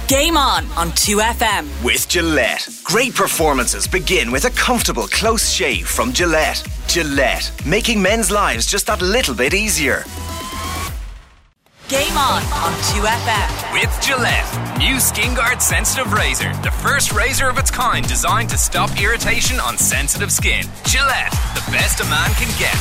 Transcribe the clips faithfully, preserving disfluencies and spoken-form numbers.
Game On on two F M. With Gillette. Great performances begin with a comfortable close shave from Gillette. Gillette, making men's lives just that little bit easier. Game On on two F M. With Gillette. New Skin Guard Sensitive Razor. The first razor of its kind designed to stop irritation on sensitive skin. Gillette, the best a man can get.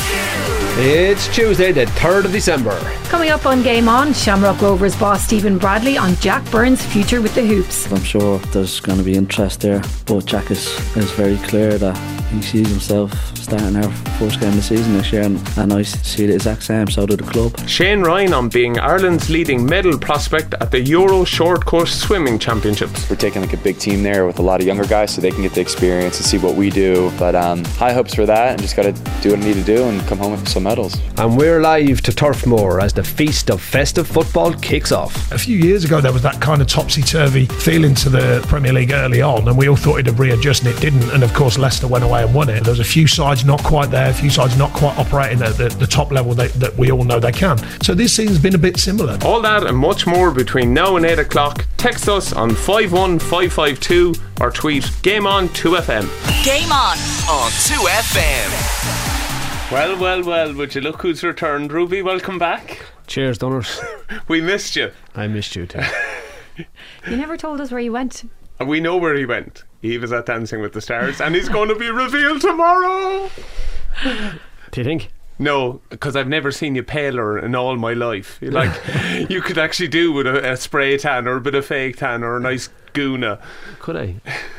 It's Tuesday, the third of December. Coming up on Game On, Shamrock Rovers boss Stephen Bradley on Jack Byrne's future with the Hoops. I'm sure there's going to be interest there, but Jack is, is very clear that he sees himself starting our first game of the season next year, and, and I see the exact same, so do the club. Shane Ryan on being Ireland's leading medal prospect at the Euro Short Course Swimming Championships. We're taking like a big team there with a lot of younger guys so they can get the experience and see what we do, but um, high hopes for that, and just got to do what I need to do and come home with some medals. And we're live to Turfmoor as the feast of festive football kicks off. A few years ago there was that kind of topsy-turvy feeling to the Premier League early on, and we all thought it'd readjust and it didn't, and of course Leicester went away and won it. There was a few sides not quite there, a few sides not quite operating at the, the top level that, that we all know they can. So this season's been a bit similar. All that and much more between now and eight o'clock. Text us on five one five five two or tweet Game On two F M. Game On on two F M. Well, well, well, would you look who's returned? Ruby, welcome back. Cheers, Dunners. We missed you. I missed you too. You never told us where you went. We know where he went. He was at Dancing with the Stars, and he's going to be revealed tomorrow. Do you think? No, because I've never seen you paler in all my life. Like, you could actually do with a, a spray tan or a bit of fake tan or a nice Guna. Could I?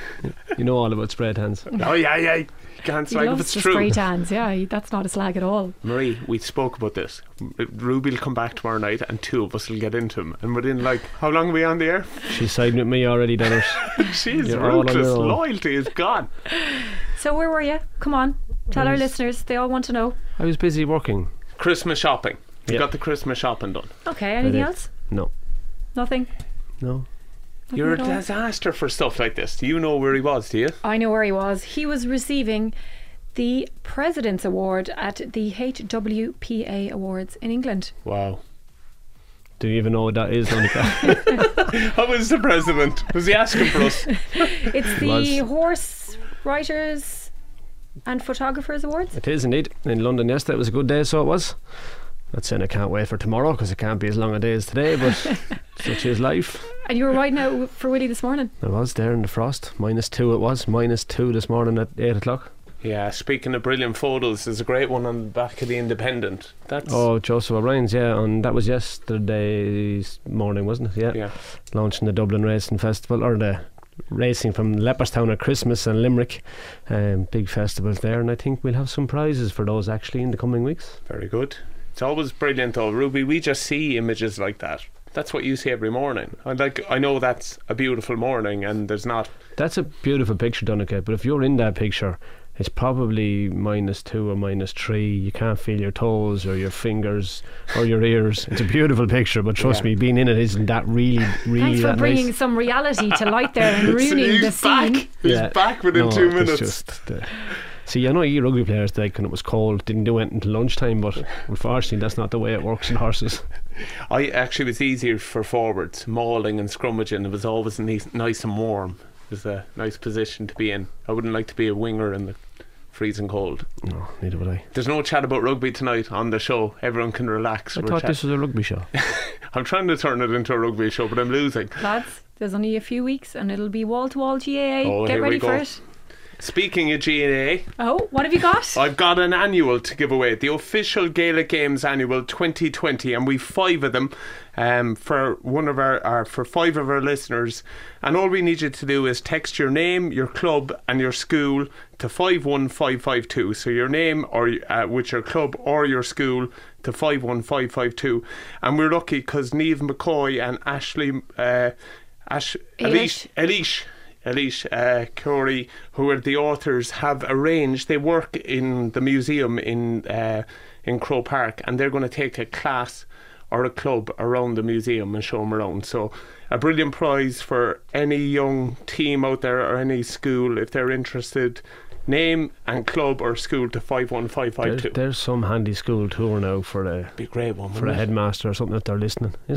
You know all about spray tans. Oh yeah, yeah. You can't He slag if loves it's the true. spray tans, yeah, he- that's not a slag at all. Marie, we spoke about this. Ruby will come back tomorrow night and two of us will get into him. And within like, how long are we on the air? She's siding with me already, Dunners. She's You're all on ruthless. your own. Loyalty is gone. So where were you? Come on, tell our was- listeners, they all want to know. I was busy working. Christmas shopping. You Yeah. got the Christmas shopping done. Okay, anything did. else? No. Nothing? No. Nothing You're a at all? disaster for stuff like this. Do you know where he was, do you? I know where he was. He was receiving the President's Award at the H W P A Awards in England. Wow. Do you even know what that is, Monica? How was the president? Was he asking for us? It's the Was. Horse Writers and Photographers Awards. It is indeed. In London yesterday, it was a good day, so it was. Not saying I can't wait for tomorrow, because it can't be as long a day as today, but such is life. And you were riding out for Willie this morning. I was there in the frost. Minus two it was. Minus two this morning at eight o'clock. Yeah, speaking of brilliant photos, there's a great one on the back of the Independent. That's Oh, Joseph O'Brien's, yeah, and that was yesterday's morning, wasn't it? Yeah. yeah. Launching the Dublin Racing Festival, or the racing from Leopardstown at Christmas and Limerick. Um, big festivals there, and I think we'll have some prizes for those actually in the coming weeks. Very good. It's always brilliant though, Ruby. We just see images like that. That's what you see every morning. I like. I know that's a beautiful morning, and there's not. That's a beautiful picture, Donnchadh, but if you're in that picture, it's probably minus two or minus three. You can't feel your toes or your fingers or your ears. It's a beautiful picture, but trust Yeah. me, being in it isn't that really, really Thanks for that bringing nice. some reality to light there and ruining He's the scene. back. He's Yeah. back within No, two it was minutes. just the- See, I know you rugby players, like, when it was cold, didn't do it until lunchtime, but unfortunately that's not the way it works in horses. I actually was easier for forwards, mauling and scrummaging. It was always nice, nice and warm. It was a nice position to be in. I wouldn't like to be a winger in the freezing cold. No, neither would I. There's no chat about rugby tonight on the show. Everyone can relax. I We're thought chat- this was a rugby show. I'm trying to turn it into a rugby show, but I'm losing. Lads, there's only a few weeks and it'll be wall-to-wall G A A. Oh, Get here we ready go. for it. Speaking of G A A, Oh, what have you got? I've got an annual to give away, the official Gaelic Games Annual twenty twenty, and we've five of them um, for one of our, our for five of our listeners. And all we need you to do is text your name, your club, and your school to five one five five two. So your name or uh, with your club or your school to five one five five two. And we're lucky because Niamh McCoy and Ashley uh, Ash Eilish. Eilish Eilish Eilish uh, Corey, who are the authors, have arranged. They work in the museum in uh, in Crow Park, and they're going to take a class or a club around the museum and show them around. So a brilliant prize for any young team out there or any school if they're interested. Name and club or school to five one five five There's, two. there's some handy school tour now for a Be a great one for a wouldn't it? headmaster or something if they're listening, isn't it?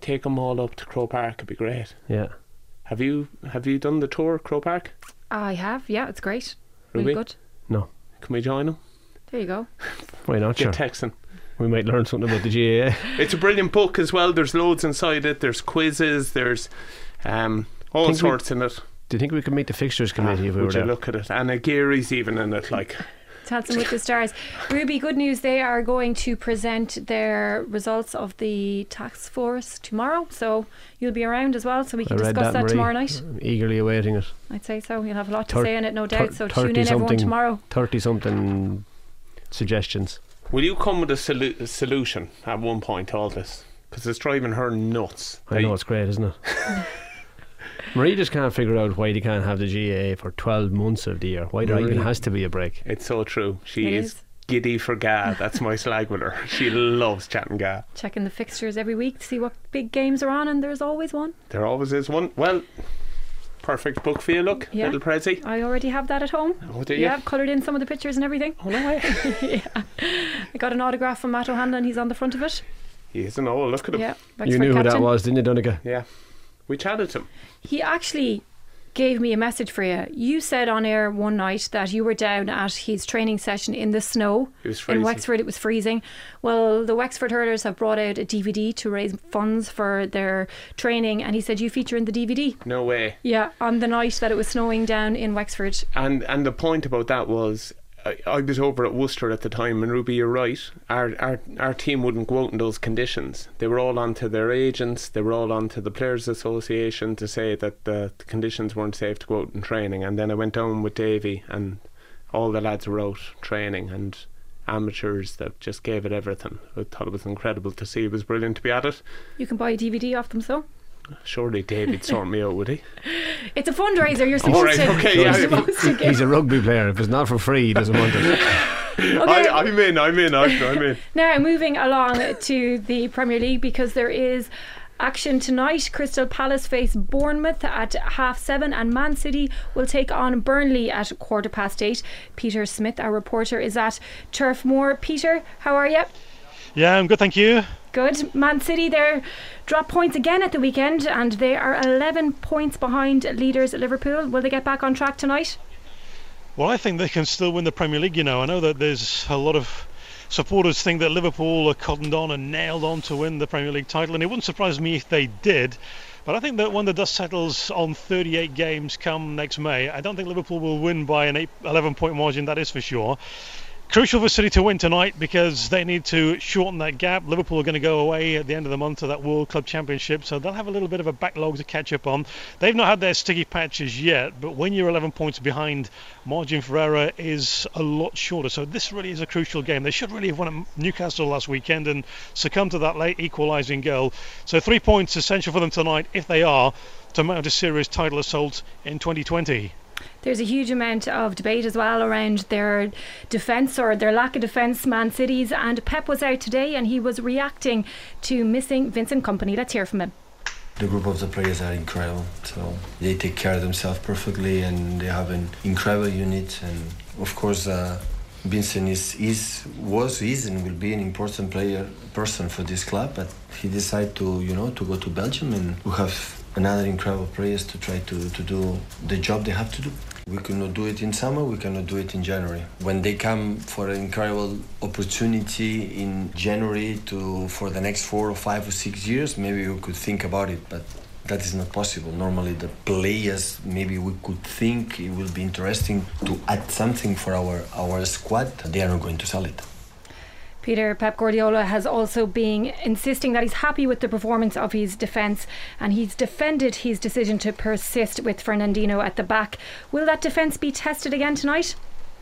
take them all up to Croke Park. It'd be great. Yeah. Have you have you done the tour, Croke Park? I have, yeah, it's great. Really Ruby? good. No. Can we join them? There you go. Why not? Get Sure. texting. We might learn something about the G A A. It's a brilliant book as well. There's loads inside it. There's quizzes. There's um, all Think we- sorts in it. Do you think we could meet the fixtures committee if we were Would you there? look at it? And Aguirre's even in it. Like, Dancing with the Stars. Ruby, good news. They are going to present their results of the task force tomorrow. So you'll be around as well. So we I can read discuss that, Marie. tomorrow night. I'm eagerly awaiting it. I'd say so. You'll have a lot to Thir- say in it, no doubt. thir- So tune in, everyone, something- tomorrow. thirty something suggestions. will you come with a, solu- a solution at one point to all this? Because it's driving her nuts. I know, it's great, isn't it? Marie just can't figure out why they can't have the G A A for twelve months of the year. Why there Marie. even has to be a break. It's so true. She It is, is. giddy for Ga. That's my slag with her. She loves chatting Ga. Checking the fixtures every week to see what big games are on, and there's always one. There always is one. Well, perfect book for you, look. Yeah. Little Prezi. I already have that at home. Oh, do you? Yeah, I've coloured in some of the pictures and everything. Oh, no way. yeah. I got an autograph from Matt O'Hanlon. He's on the front of it. He isn't old. Look at him. Yeah, You Wexford knew who that captain. was, didn't you, Donegal? Yeah. We chatted to him. He actually gave me a message for you. You said on air one night that you were down at his training session in the snow. It was in freezing. Wexford. It was freezing. Well, the Wexford hurlers have brought out a D V D to raise funds for their training, and he said you feature in the D V D. No way. Yeah, on the night that it was snowing down in Wexford. And and the point about that was, I, I was over at Worcester at the time, and Ruby, you're right. Our, our our team wouldn't go out in those conditions. They were all onto their agents. They were all onto the Players Association to say that the, the conditions weren't safe to go out in training. And then I went down with Davy, and all the lads were out training, and amateurs that just gave it everything. I thought it was incredible to see. It was brilliant to be at it. You can buy a D V D off them, so. Surely David'd sort me out, would he? It's a fundraiser. You're supposed All right, to. okay, you're yeah. supposed to give. He's a rugby player. If it's not for free, he doesn't want it. Okay. I, I'm in, I'm in, I'm, I'm in. Now moving along to the Premier League, because there is action tonight. Crystal Palace face Bournemouth at half seven, and Man City will take on Burnley at quarter past eight. Peter Smith, our reporter, is at Turf Moor. Peter, how are you? Yeah, I'm good, thank you. Good. Man City, they dropped points again at the weekend, and they are eleven points behind leaders Liverpool. Will they get back on track tonight? Well, I think they can still win the Premier League, you know. I know that there's a lot of supporters think that Liverpool are cottoned on and nailed on to win the Premier League title, and it wouldn't surprise me if they did. But I think that when the dust settles on thirty-eight games come next May, I don't think Liverpool will win by an eight, eleven point margin, that is for sure. Crucial for City to win tonight because they need to shorten that gap. Liverpool are going to go away at the end of the month to that World Club Championship, so they'll have a little bit of a backlog to catch up on. They've not had their sticky patches yet, but when you're eleven points behind, margin for error is a lot shorter. So this really is a crucial game. They should really have won at Newcastle last weekend and succumbed to that late equalising goal. So three points essential for them tonight, if they are to mount a serious title assault in twenty twenty. There's a huge amount of debate as well around their defence or their lack of defence, Man City's, and Pep was out today and he was reacting to missing Vincent Kompany. Let's hear from him. The group of the players are incredible, so they take care of themselves perfectly and they have an incredible unit. And of course uh, Vincent is, is, was, is and will be an important player, person for this club, but he decided to, you know, to go to Belgium, and we have another incredible players to try to, to do the job they have to do. We cannot do it in summer, we cannot do it in January. When they come for an incredible opportunity in January to for the next four or five or six years, maybe we could think about it, but that is not possible. Normally the players, maybe we could think it will be interesting to add something for our, our squad. They are not going to sell it. Peter, Pep Guardiola has also been insisting that he's happy with the performance of his defence, and he's defended his decision to persist with Fernandinho at the back. Will that defence be tested again tonight?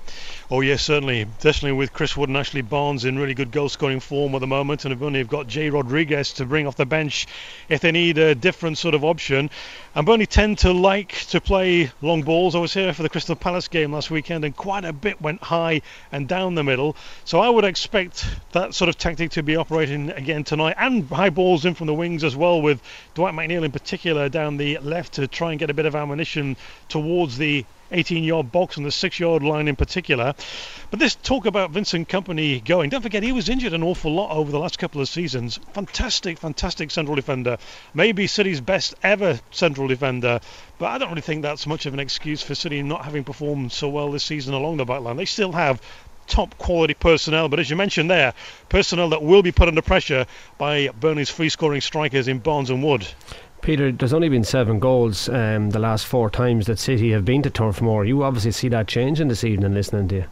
Oh yes, certainly. Definitely with Chris Wood and Ashley Barnes in really good goal scoring form at the moment, and Burnley have got Jay Rodriguez to bring off the bench if they need a different sort of option. And Burnley tend to like to play long balls. I was here for the Crystal Palace game last weekend and quite a bit went high and down the middle, so I would expect that sort of tactic to be operating again tonight, and high balls in from the wings as well, with Dwight McNeil in particular down the left to try and get a bit of ammunition towards the eighteen-yard box and the six-yard line in particular. But this talk about Vincent Kompany going, don't forget he was injured an awful lot over the last couple of seasons. Fantastic, fantastic central defender. Maybe City's best ever central defender. But I don't really think that's much of an excuse for City not having performed so well this season along the back line. They still have top quality personnel, but as you mentioned there, personnel that will be put under pressure by Burnley's free scoring strikers in Barnes and Wood. Peter, there's only been seven goals um, the last four times that City have been to Turf Moor. You obviously see that changing this evening listening to you.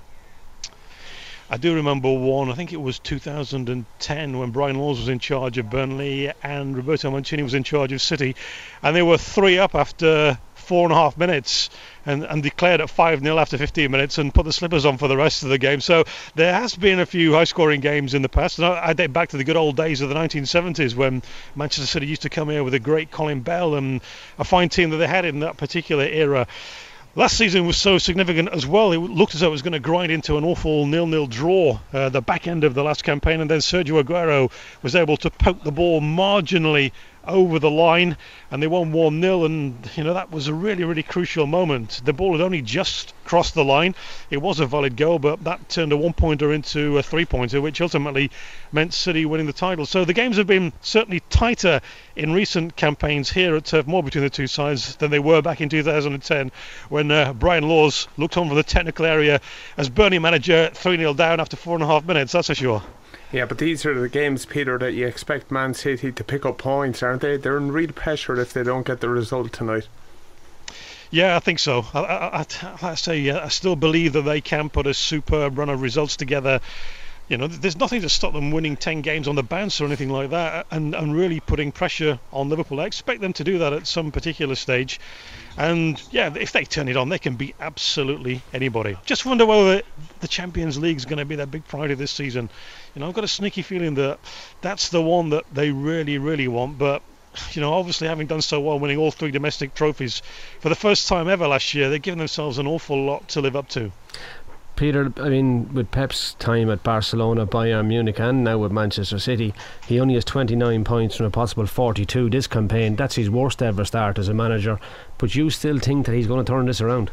I do remember one, I think it was two thousand ten, when Brian Laws was in charge of Burnley and Roberto Mancini was in charge of City, and they were three up after four and a half minutes and, and declared at five nil after fifteen minutes and put the slippers on for the rest of the game. So there has been a few high scoring games in the past, and I, I date back to the good old days of the nineteen seventies when Manchester City used to come here with a great Colin Bell and a fine team that they had in that particular era. Last season was so significant as well. It looked as though it was going to grind into an awful nil-nil draw uh, the back end of the last campaign, and then Sergio Aguero was able to poke the ball marginally over the line and they won one nil, and you know that was a really really crucial moment. The ball had only just crossed the line. It was a valid goal, but that turned a one pointer into a three pointer, which ultimately meant City winning the title. So the games have been certainly tighter in recent campaigns here at Turf Moor between the two sides than they were back in two thousand ten when uh, Brian Laws looked on from the technical area as Burnley manager, three nil down after four and a half minutes, that's for sure. Yeah, but these are the games, Peter, that you expect Man City to pick up points, aren't they? They're in real pressure if they don't get the result tonight. Yeah, I think so. I, I, I, I say, yeah, I still believe that they can put a superb run of results together. You know, there's nothing to stop them winning ten games on the bounce or anything like that, and, and really putting pressure on Liverpool. I expect them to do that at some particular stage. And yeah, if they turn it on, they can beat absolutely anybody. Just wonder whether the Champions League is going to be their big priority this season. You know, I've got a sneaky feeling that that's the one that they really, really want. But you know, obviously having done so well, winning all three domestic trophies for the first time ever last year, they're giving themselves an awful lot to live up to. Peter, I mean, with Pep's time at Barcelona, Bayern Munich and now with Manchester City, he only has twenty-nine points from a possible forty-two this campaign. That's his worst ever start as a manager. But you still think that he's going to turn this around?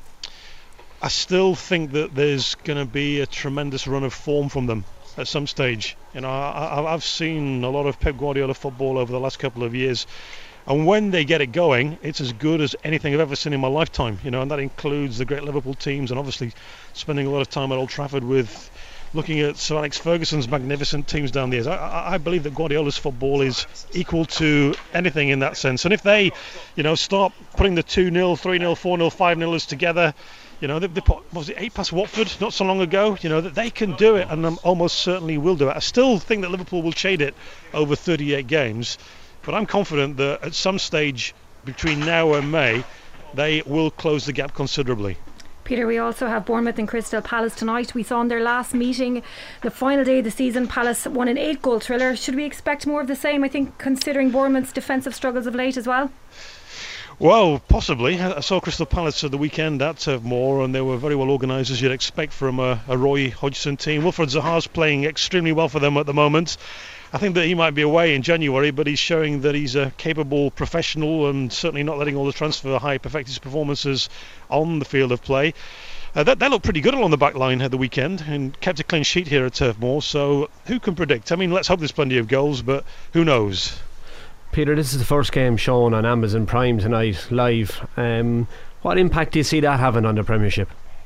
I still think that there's going to be a tremendous run of form from them at some stage. You know, I, I've seen a lot of Pep Guardiola football over the last couple of years, and when they get it going, it's as good as anything I've ever seen in my lifetime. You know, and that includes the great Liverpool teams, and obviously spending a lot of time at Old Trafford with looking at Sir Alex Ferguson's magnificent teams down the years. I, I believe that Guardiola's football is equal to anything in that sense. And if they, you know, start putting the two nil, three nil, four nil, five nilers together, you know, they, they put, what was it, eight past Watford not so long ago, you know, that they can do it, and um, almost certainly will do it. I still think that Liverpool will shade it over thirty-eight games, but I'm confident that at some stage between now and May, they will close the gap considerably. Peter, we also have Bournemouth and Crystal Palace tonight. We saw in their last meeting, the final day of the season, Palace won an eight goal thriller. Should we expect more of the same, I think, considering Bournemouth's defensive struggles of late as well? Well, possibly. I saw Crystal Palace at the weekend at Turf Moor, and they were very well organised, as you'd expect from a, a Roy Hodgson team. Wilfred Zaha's playing extremely well for them at the moment. I think that he might be away in January, but he's showing that he's a capable professional and certainly not letting all the transfer hype affect his performances on the field of play. Uh, that, that looked pretty good along the back line at the weekend and kept a clean sheet here at Turf Moor, so who can predict? I mean, let's hope there's plenty of goals, but who knows? Peter, this is the first game shown on Amazon Prime tonight, live. Um, what impact do you see that having on the Premiership?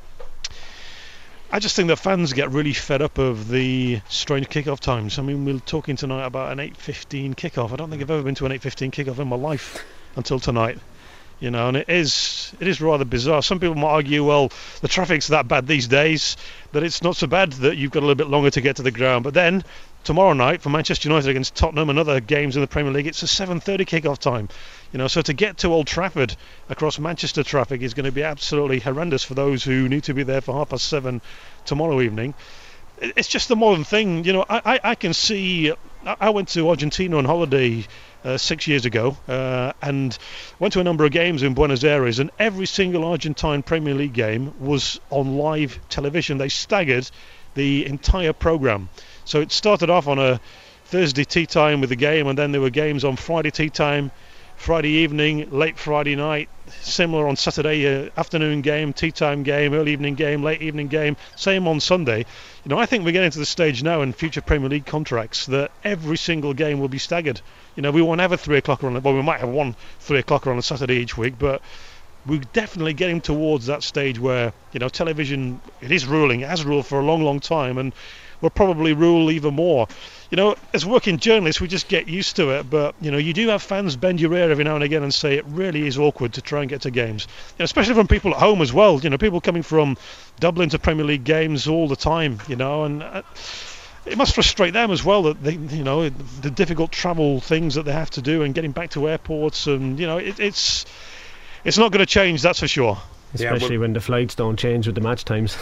I just think that fans get really fed up of the strange kick-off times. I mean, we're talking tonight about an eight fifteen kick-off. I don't think I've ever been to an eight fifteen kick-off in my life until tonight. You know, and it is it is rather bizarre. Some people might argue, well, the traffic's that bad these days that it's not so bad that you've got a little bit longer to get to the ground. But then tomorrow night for Manchester United against Tottenham and other games in the Premier League, it's a seven thirty kick-off time. You know, so to get to Old Trafford across Manchester traffic is going to be absolutely horrendous for those who need to be there for half past seven tomorrow evening. It's just the modern thing. You know, I, I, I can see. I went to Argentina on holiday uh, six years ago uh, and went to a number of games in Buenos Aires, and every single Argentine Premier League game was on live television. They staggered the entire programme. So it started off on a Thursday tea time with the game, and then there were games on Friday tea time, Friday evening, late Friday night, similar on Saturday uh, afternoon game, tea time game, early evening game, late evening game, same on Sunday. You know, I think we're getting to the stage now in future Premier League contracts that every single game will be staggered. You know, we won't have a three o'clocker on, well, we might have one three o'clocker on a Saturday each week, but we're definitely getting towards that stage where, you know, television, it is ruling, it has ruled for a long, long time, and will probably rule even more. You know, as working journalists, we just get used to it, but, you know, you do have fans bend your ear every now and again and say it really is awkward to try and get to games. You know, especially from people at home as well. You know, people coming from Dublin to Premier League games all the time, you know, and uh, it must frustrate them as well that they, you know, the difficult travel things that they have to do and getting back to airports, and, you know, it, it's it's not going to change, that's for sure. Especially yeah, when the flights don't change with the match times.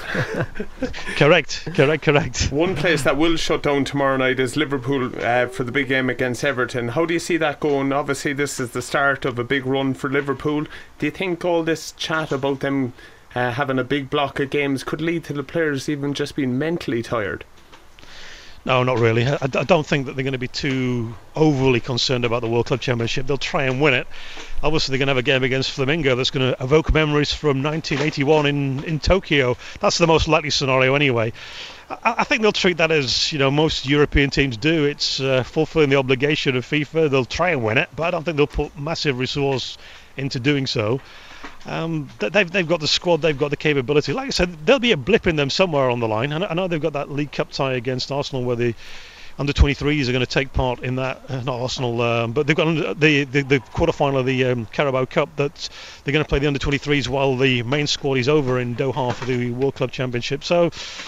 Correct, correct, correct. One place that will shut down tomorrow night is Liverpool uh, for the big game against Everton. How do you see that going? Obviously this is the start of a big run for Liverpool. Do you think all this chat about them uh, having a big block of games could lead to the players even just being mentally tired? No, not really. I, I don't think that they're going to be too overly concerned about the World Club Championship. They'll try and win it. Obviously, they're going to have a game against Flamengo that's going to evoke memories from nineteen eighty-one in, in Tokyo. That's the most likely scenario anyway. I, I think they'll treat that as, you know, most European teams do. It's uh, fulfilling the obligation of FIFA. They'll try and win it, but I don't think they'll put massive resource into doing so. Um, they've they've got the squad, they've got the capability. Like I said, there'll be a blip in them somewhere on the line. I know they've got that League Cup tie against Arsenal where the under twenty-threes are going to take part in that. Uh, not Arsenal, um, but they've got the the, the quarter-final of the um, Carabao Cup that they're going to play the under twenty-threes while the main squad is over in Doha for the World Club Championship. So,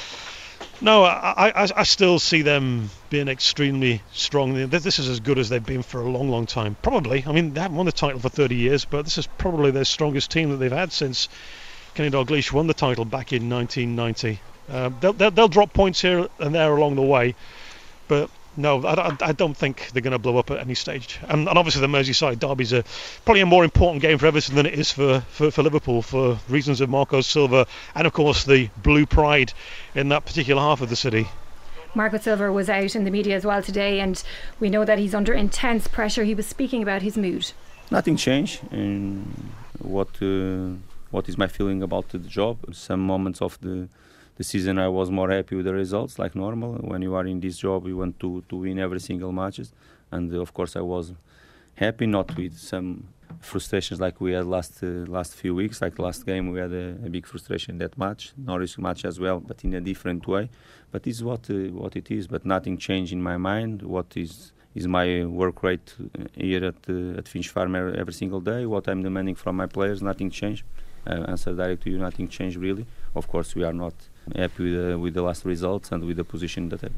no, I, I, I still see them being extremely strong. This is as good as they've been for a long, long time. Probably. I mean, they haven't won the title for thirty years, but this is probably their strongest team that they've had since Kenny Dalglish won the title back in nineteen ninety. Uh, they'll, they'll, they'll drop points here and there along the way, but no, I, I don't think they're going to blow up at any stage. And, and obviously the Merseyside derby's a probably a more important game for Everton than it is for, for, for Liverpool, for reasons of Marco Silva and of course the blue pride in that particular half of the city. Marco Silva was out in the media as well today, and we know that he's under intense pressure. He was speaking about his mood. Nothing changed in what uh, what is my feeling about the job. Some moments of the the season I was more happy with the results, like normal. When you are in this job, you want to, to win every single matches, and uh, of course I was happy, not with some frustrations like we had last uh, last few weeks. Like the last game, we had a, a big frustration in that match, Norwich match as well, but in a different way. But this is what uh, what it is. But nothing changed in my mind. What is is my work rate here at uh, at Finch Farm every single day? What I'm demanding from my players? Nothing changed. Uh, answer direct to you, nothing changed really. Of course, we are not happy with, uh, with the last results and with the position in the table.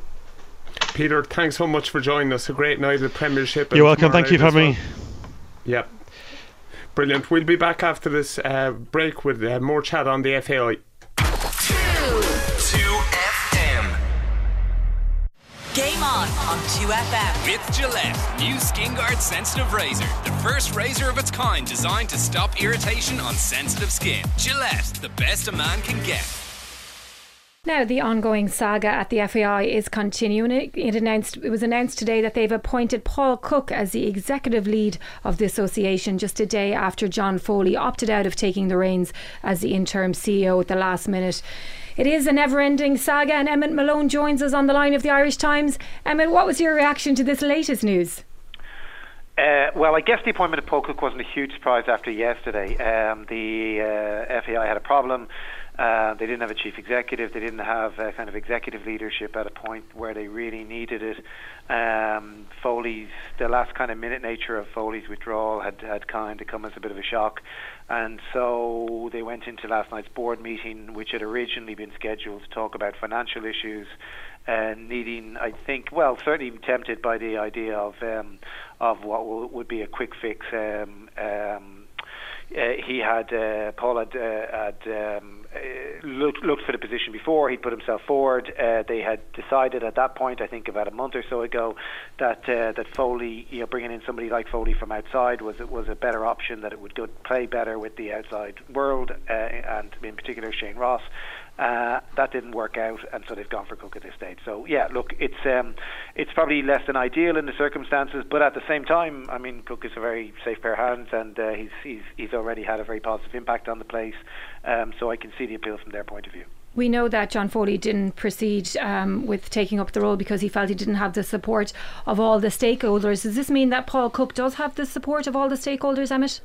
Peter, thanks so much for joining us. A great night at Premiership. You're welcome. Thank you for having me. Yep. Brilliant. We'll be back after this uh, break with uh, more chat on the F A I. two F M. Game on on two F M. With Gillette, new Skin Guard Sensitive Razor. The first razor of its kind designed to stop irritation on sensitive skin. Gillette, the best a man can get. Now, the ongoing saga at the F A I is continuing. It, it, announced, it was announced today that they've appointed Paul Cook as the executive lead of the association, just a day after John Foley opted out of taking the reins as the interim C E O at the last minute. It is a never-ending saga, and Emmett Malone joins us on the line of the Irish Times. Emmett, what was your reaction to this latest news? Uh, well, I guess the appointment of Paul Cook wasn't a huge surprise after yesterday. Um, the uh, F A I had a problem. Uh, they didn't have a chief executive. They didn't have uh, kind of executive leadership at a point where they really needed it. Um, Foley's, the last kind of minute nature of Foley's withdrawal had, had kind of come as a bit of a shock. And so they went into last night's board meeting, which had originally been scheduled to talk about financial issues, uh, needing, I think, well, certainly tempted by the idea of um, of what w- would be a quick fix. Um, um, uh, he had, uh, Paul had, uh, had um, uh, looked, looked for the position before. He'd put himself forward. Uh, they had decided at that point, I think about a month or so ago, that uh, that Foley, you know, bringing in somebody like Foley from outside was was a better option, that it would go, play better with the outside world, uh, and in particular Shane Ross. Uh, that didn't work out, and so they've gone for Cook at this stage. So yeah, look, it's um, it's probably less than ideal in the circumstances, but at the same time, I mean, Cook is a very safe pair of hands, and uh, he's he's he's already had a very positive impact on the place. Um, so I can see the appeal from their point of view. We know that John Foley didn't proceed um, with taking up the role because he felt he didn't have the support of all the stakeholders. Does this mean that Paul Cook does have the support of all the stakeholders, Emmett?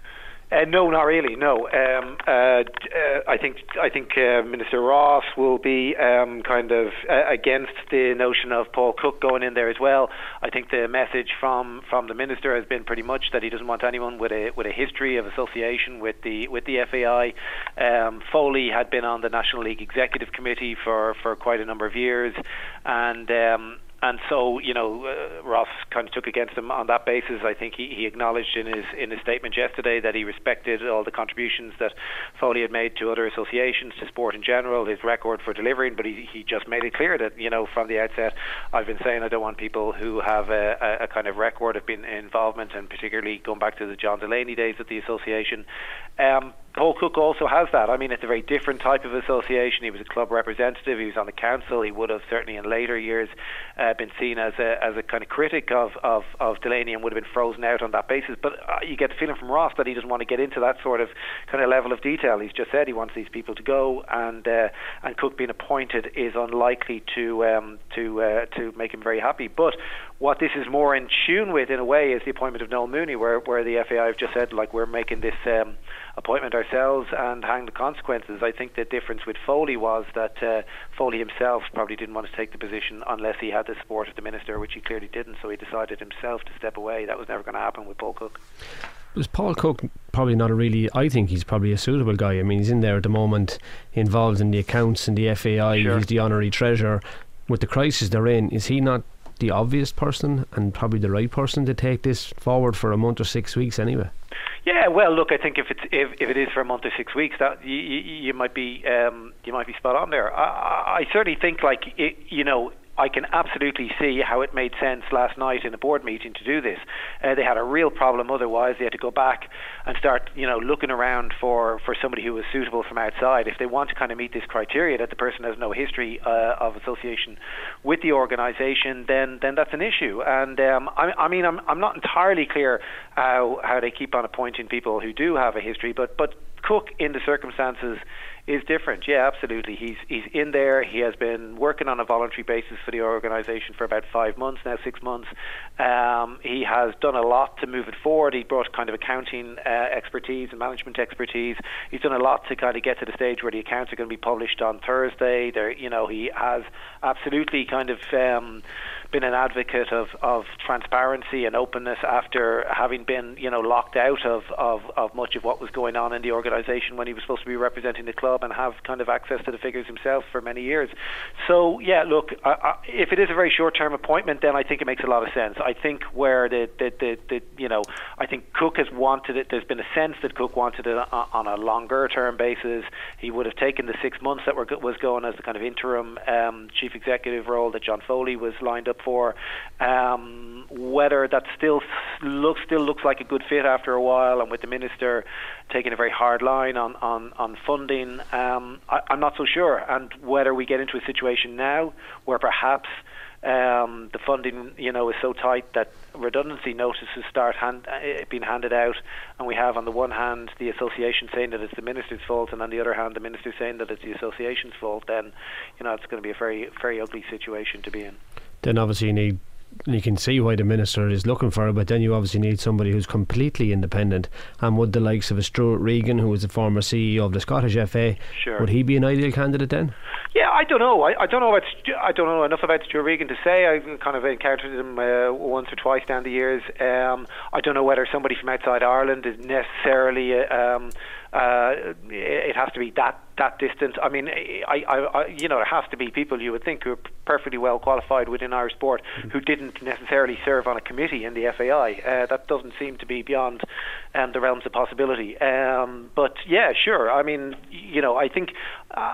Uh, no, not really. No, um, uh, uh, I think I think uh, Minister Ross will be um, kind of uh, against the notion of Paul Cook going in there as well. I think the message from, from the minister has been pretty much that he doesn't want anyone with a with a history of association with the with the F A I. Um, Foley had been on the National League Executive Committee for, for quite a number of years, and. Um, And so, you know, uh, Ross kind of took against him on that basis. I think he, he acknowledged in his in his statement yesterday that he respected all the contributions that Foley had made to other associations, to sport in general, his record for delivering. But he, he just made it clear that, you know, from the outset, I've been saying I don't want people who have a, a, a kind of record of being involvement, and particularly going back to the John Delaney days at the association. Um, Paul Cook also has that. I mean, it's a very different type of association. He was a club representative. He was on the council. He would have certainly in later years uh, been seen as a as a kind of critic of, of, of Delaney, and would have been frozen out on that basis. But uh, you get the feeling from Ross that he doesn't want to get into that sort of kind of level of detail. He's just said he wants these people to go, and uh, and Cook being appointed is unlikely to um, to uh, to make him very happy. But what this is more in tune with, in a way, is the appointment of Noel Mooney, where where the F A I have just said, like, we're making this um, appointment ourselves and hang the consequences. I think the difference with Foley was that uh, Foley himself probably didn't want to take the position unless he had the support of the minister, which he clearly didn't, so he decided himself to step away. That was never going to happen with Paul Cook. Was Paul Cook probably not a really, I think he's probably a suitable guy. I mean, he's in there at the moment, involved in the accounts and the F A I. Sure. He's the honorary treasurer. With the crisis they're in, is he not the obvious person and probably the right person to take this forward for a month or six weeks anyway? Yeah, well, look, I think if it's if, if it is for a month or six weeks, that you, you, you might be um, you might be spot on there. I, I certainly think, like, it, you know, I can absolutely see how it made sense last night in a board meeting to do this. Uh, they had a real problem otherwise. They had to go back and start, you know, looking around for, for somebody who was suitable from outside. If they want to kind of meet this criteria that the person has no history uh, of association with the organisation, then then that's an issue. And um, I, I mean, I'm I'm not entirely clear how how they keep on appointing people who do have a history, but but Cook, in the circumstances, is different. Yeah, absolutely. He's he's in there. He has been working on a voluntary basis for the organisation for about five months now, six months. Um, he has done a lot to move it forward. He brought kind of accounting uh, expertise and management expertise. He's done a lot to kind of get to the stage where the accounts are going to be published on Thursday. There, you know, he has absolutely kind of um, been an advocate of, of transparency and openness after having been, you know, locked out of, of, of much of what was going on in the organisation when he was supposed to be representing the club and have kind of access to the figures himself for many years. So yeah, look, I, I, if it is a very short-term appointment, then I think it makes a lot of sense. I think where the, the, the, the you know, I think Cook has wanted it. There's been a sense that Cook wanted it on a longer-term basis. He would have taken the six months that were was going as the kind of interim um, chief executive role that John Foley was lined up for. Um, whether that still looks still looks like a good fit after a while, and with the minister taking a very hard line on on on funding, um, I, I'm not so sure. And whether we get into a situation now where perhaps um, the funding, you know, is so tight that redundancy notices start hand, uh, being handed out, and we have on the one hand the association saying that it's the minister's fault, and on the other hand the minister saying that it's the association's fault, then, you know, it's going to be a very very ugly situation to be in. Then obviously you need, you can see why the minister is looking for it, but then you obviously need somebody who's completely independent. And would the likes of a Stuart Regan, who was the former C E O of the Scottish F A, sure. would he be an ideal candidate then? Yeah, I don't know. I, I don't know about I don't know enough about Stuart Regan to say. I've kind of encountered him uh, once or twice down the years. Um, I don't know whether somebody from outside Ireland is necessarily uh, um, uh, it has to be that that distant. I mean, I, I, I, you know, there has to be people you would think who are perfectly well qualified within Irish sport mm-hmm. who didn't necessarily serve on a committee in the F A I. Uh, that doesn't seem to be beyond um, the realms of possibility. Um, but yeah, sure. I mean, you know, I think. Uh,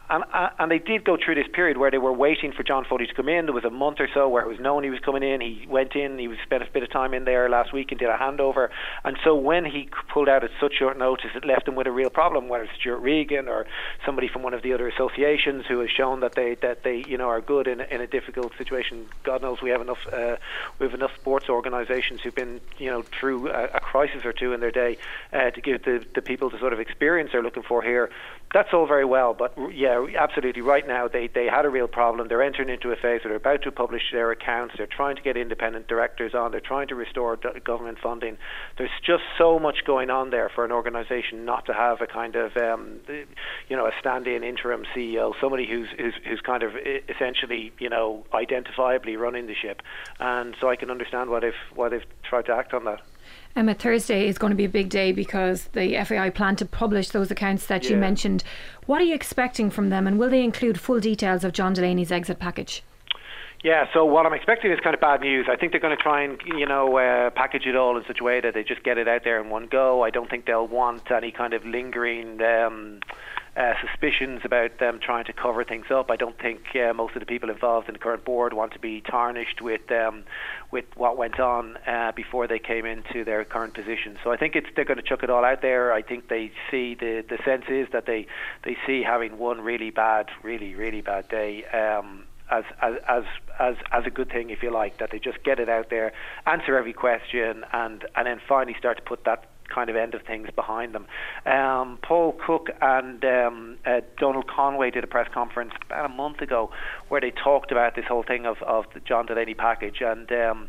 and and they did go through this period where they were waiting for John Foley to come in. There was a month or so where it was known he was coming in. He went in, he was spent a bit of time in there last week and did a handover. And so when he pulled out at such short notice, it left them with a real problem, whether it's Stuart Regan or somebody from one of the other associations who has shown that they that they you know are good in in a difficult situation. God knows we have enough uh, we have enough sports organisations who've been you know through a, a crisis or two in their day uh, to give the the people the sort of experience they're looking for here. That's all very well, but yeah, absolutely. Right now, they, they had a real problem. They're entering into a phase where they're about to publish their accounts. They're trying to get independent directors on. They're trying to restore government funding. There's just so much going on there for an organisation not to have a kind of, um, you know, a stand-in interim C E O, somebody who's, who's who's kind of essentially, you know, identifiably running the ship. And so I can understand why they've why they've tried to act on that. Emma, Thursday is going to be a big day because the F A I plan to publish those accounts that yeah. you mentioned. What are you expecting from them, and will they include full details of John Delaney's exit package? Yeah, so what I'm expecting is kind of bad news. I think they're going to try and, you know, uh, package it all in such a way that they just get it out there in one go. I don't think they'll want any kind of lingering um, uh, suspicions about them trying to cover things up. I don't think uh, most of the people involved in the current board want to be tarnished with um, with what went on uh, before they came into their current position. So I think it's they're going to chuck it all out there. I think they see the the sense is that they they see having one really bad, really really bad day. Um, As, as as as as a good thing, if you like, that they just get it out there, answer every question, and and then finally start to put that kind of end of things behind them. Um, Paul Cook and um, uh, Donald Conway did a press conference about a month ago where they talked about this whole thing of, of the John Delaney package, and um,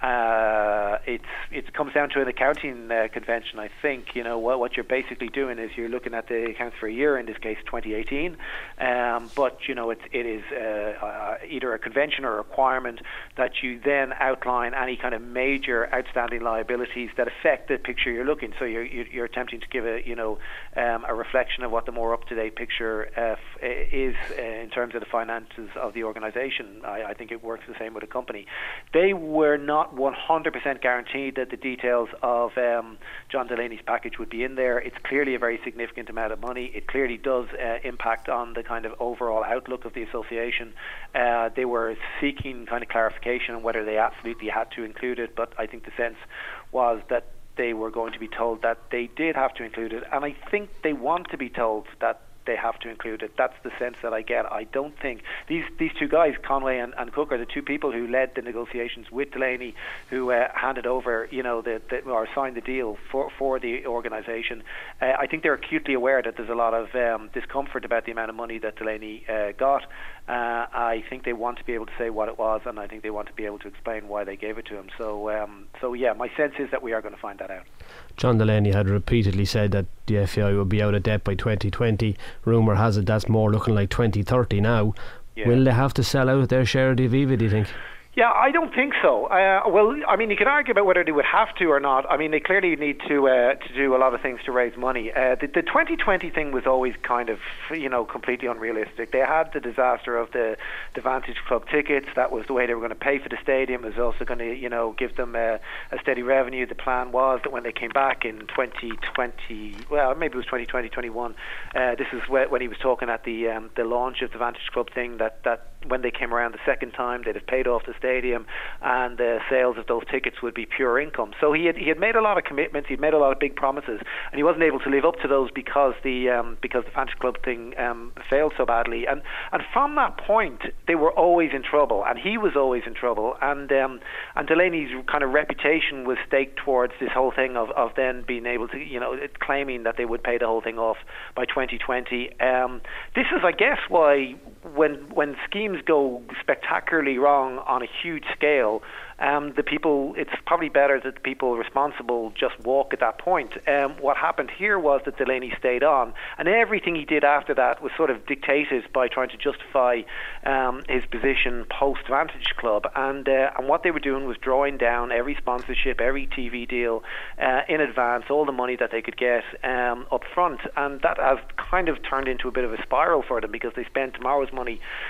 uh, it's it comes down to an accounting uh, convention. I think you know what what you're basically doing is you're looking at the accounts for a year, in this case twenty eighteen, um, but you know it it is uh, uh, either a convention or a requirement that you then outline any kind of major outstanding liabilities that affect the picture you're looking. So you're you're attempting to give a you know um, a reflection of what the more up to date picture uh, f- is uh, in terms of the finances of the organisation. I, I think it works the same with a company. They were not one hundred percent guaranteed that the details of um, John Delaney's package would be in there. It's clearly a very significant amount of money. It clearly does uh, impact on the kind of overall outlook of the association. Uh, they were seeking kind of clarification on whether they absolutely had to include it, but I think the sense was that they were going to be told that they did have to include it, and I think they want to be told that they have to include it. That's the sense that I get. I don't think these these two guys, Conway and, and Cook, are the two people who led the negotiations with Delaney, who uh, handed over, you know, the, the or signed the deal for for the organisation. Uh, I think they're acutely aware that there's a lot of um, discomfort about the amount of money that Delaney uh, got. Uh, I think they want to be able to say what it was, and I think they want to be able to explain why they gave it to him. So, um, so yeah, my sense is that we are going to find that out. John Delaney had repeatedly said that the F A I would be out of debt by twenty twenty. Rumour has it that's more looking like twenty thirty now. Yeah. Will they have to sell out their share of the Aviva, do you think? Yeah, I don't think so. Uh, well, I mean, you can argue about whether they would have to or not. I mean, they clearly need to uh, to do a lot of things to raise money. Uh, the, the twenty twenty thing was always kind of, you know, completely unrealistic. They had the disaster of the, the Vantage Club tickets. That was the way they were going to pay for the stadium. It was also going to, you know, give them a, a steady revenue. The plan was that when they came back in twenty twenty, well, maybe it was twenty twenty, twenty-one, uh, this is when he was talking at the um, the launch of the Vantage Club thing, that, that when they came around the second time, they'd have paid off the stadium, and the sales of those tickets would be pure income. So he had he had made a lot of commitments, he'd made a lot of big promises, and he wasn't able to live up to those because the um, because the Vantage Club thing um, failed so badly. And and from that point, they were always in trouble, and he was always in trouble. And um, and Delaney's kind of reputation was staked towards this whole thing of, of then being able to, you know, claiming that they would pay the whole thing off by twenty twenty. Um, this is, I guess, why when when schemes go spectacularly wrong on a huge scale, um, the people, it's probably better that the people responsible just walk at that point. Um, what happened here was that Delaney stayed on, and everything he did after that was sort of dictated by trying to justify um, his position post Vantage Club, and uh, and what they were doing was drawing down every sponsorship, every T V deal uh, in advance, all the money that they could get um, up front, and that has kind of turned into a bit of a spiral for them, because they spend tomorrow's money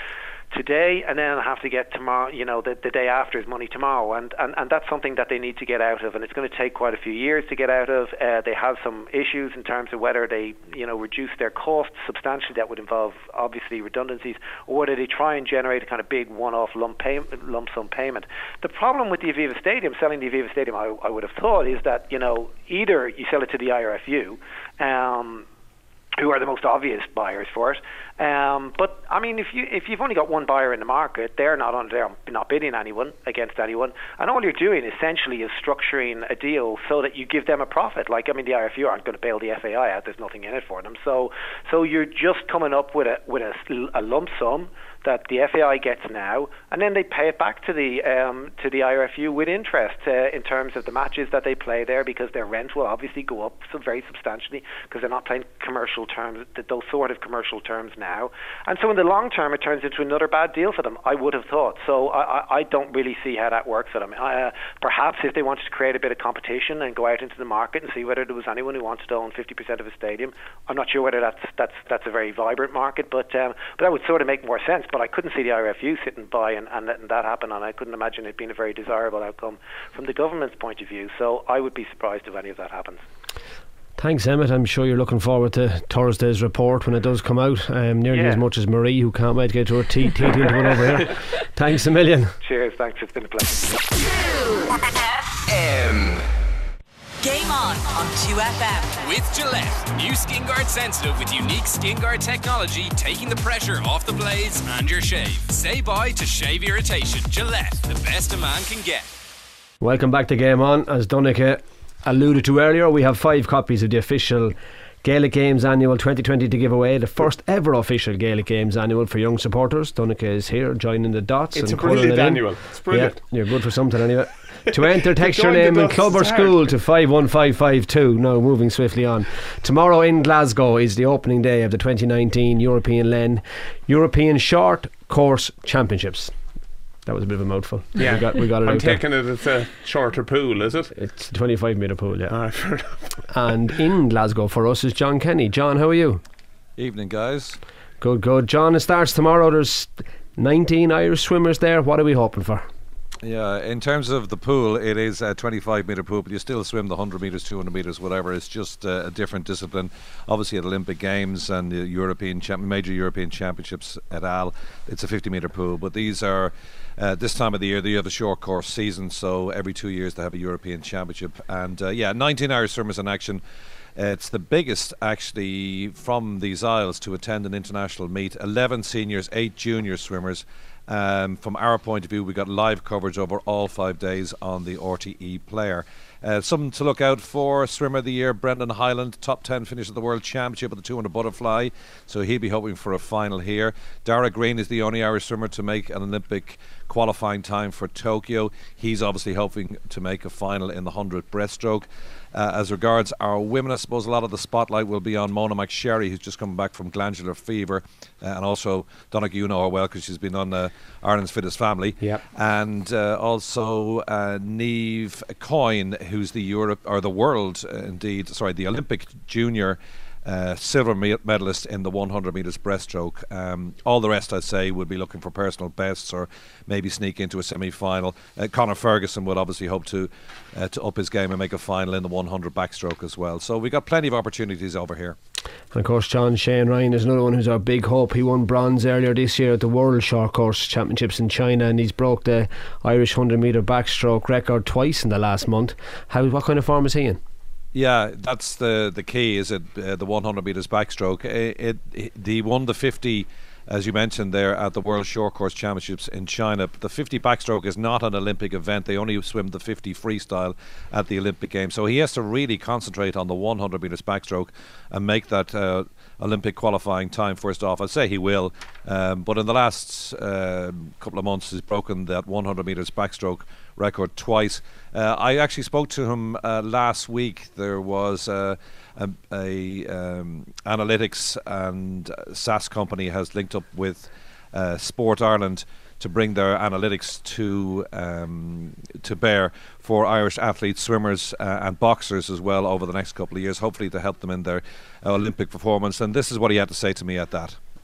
today, and then have to get tomorrow, you know, the, the day after's money tomorrow, and, and, and that's something that they need to get out of, and it's going to take quite a few years to get out of. Uh, they have some issues in terms of whether they, you know, reduce their costs substantially. That would involve obviously redundancies, or whether they try and generate a kind of big one-off lump, pay, lump sum payment. The problem with the Aviva Stadium, selling the Aviva Stadium, I, I would have thought, is that, you know, either you sell it to the I R F U, um, who are the most obvious buyers for it. Um, but I mean, if you if you've only got one buyer in the market, they're not on they're not bidding anyone against anyone, and all you're doing essentially is structuring a deal so that you give them a profit. Like, I mean, the I R F U aren't going to bail the F A I out. There's nothing in it for them. So so you're just coming up with a with a, a lump sum that the F A I gets now, and then they pay it back to the um, to the I R F U with interest uh, in terms of the matches that they play there, because their rent will obviously go up so very substantially because they're not playing commercial terms, those sort of commercial terms now. And so in the long term, it turns into another bad deal for them, I would have thought. So I, I don't really see how that works for them. Uh, perhaps if they wanted to create a bit of competition and go out into the market and see whether there was anyone who wanted to own fifty percent of a stadium, I'm not sure whether that's that's that's a very vibrant market, but um, but that would sort of make more sense. But I couldn't see the I R F U sitting by and, and letting that happen, and I couldn't imagine it being a very desirable outcome from the government's point of view. So I would be surprised if any of that happens. Thanks, Emmett. I'm sure you're looking forward to Thursday's report when it does come out, um, nearly Yeah. as much as Marie, who can't wait to get her teeth teeth into it over here. Thanks a million. Cheers, thanks, it's been a pleasure. M. Game on on two F M. With Gillette, new Skin Guard Sensitive with unique Skin Guard technology, taking the pressure off the blades and your shave. Say bye to shave irritation. Gillette, the best a man can get. Welcome back to Game On. As Donncha alluded to earlier, we have five copies of the official Gaelic Games Annual twenty twenty to give away, the first ever official Gaelic Games Annual for young supporters. Donncha is here joining the dots. It's and a brilliant it in. annual. It's brilliant. Yeah, you're good for something anyway. To enter, text your Join the name and dots, club or it's hard. school to five one five five two. Now moving swiftly on. Tomorrow in Glasgow is the opening day of the twenty nineteen European Len European Short Course Championships. That was a bit of a mouthful. Yeah, we got, we got it I'm out there. taking it it's a shorter pool, is it? It's a twenty-five metre pool, yeah. Alright, fair enough. And in Glasgow for us is John Kenny. John, how are you? Evening, guys. Good, good. John, it starts tomorrow. There's nineteen Irish swimmers there. What are we hoping for? Yeah, in terms of the pool, it is a twenty-five metre pool, but you still swim the one hundred metres, two hundred metres, whatever. It's just uh, a different discipline. Obviously, at Olympic Games and the European champ- major European Championships et al., it's a fifty metre pool. But these are, uh, this time of the year, they have a short course season, so every two years they have a European Championship. And uh, yeah, nineteen Irish swimmers in action. Uh, it's the biggest, actually, from these Isles to attend an international meet. eleven seniors, eight junior swimmers. Um, from our point of view, we got live coverage over all five days on the R T E Player. Uh, something to look out for: swimmer of the year, Brendan Highland, top ten finish at the World Championship at the two hundred butterfly, so he'll be hoping for a final here. Dara Green is the only Irish swimmer to make an Olympic qualifying time for Tokyo. He's obviously hoping to make a final in the one hundred breaststroke. Uh, as regards our women, I suppose a lot of the spotlight will be on Mona McSherry, who's just coming back from glandular fever, uh, and also Donncha, you know her well because she's been on uh, Ireland's Fittest Family. Yep. And uh, also uh, Niamh Coyne, who's the Europe or the world, uh, indeed, sorry, the Olympic junior uh, silver me- medalist in the one hundred metres breaststroke. Um, all the rest, I'd say, would be looking for personal bests or maybe sneak into a semi-final. Uh, Conor Ferguson would obviously hope to uh, to up his game and make a final in the one hundred backstroke as well. So we got plenty of opportunities over here. And of course, John Shane Ryan is another one who's our big hope. He won bronze earlier this year at the World Short Course Championships in China, and he's broke the Irish one hundred metre backstroke record twice in the last month. How? What kind of form is he in? Yeah, that's the the key. Is it uh, the one hundred metres backstroke? It, it, it he won the fifty, as you mentioned there, at the World Short Course Championships in China. The fifty backstroke is not an Olympic event. They only swim the fifty freestyle at the Olympic Games. So he has to really concentrate on the one hundred metres backstroke and make that uh, Olympic qualifying time first off. I'd say he will. Um, but in the last uh, couple of months, he's broken that one hundred metres backstroke record twice. Uh, I actually spoke to him uh, last week. There was uh, a, a um, analytics and S A S company has linked up with uh, Sport Ireland to bring their analytics to um, to bear for Irish athletes, swimmers uh, and boxers as well over the next couple of years, hopefully to help them in their uh, Olympic performance. And this is what he had to say to me at that.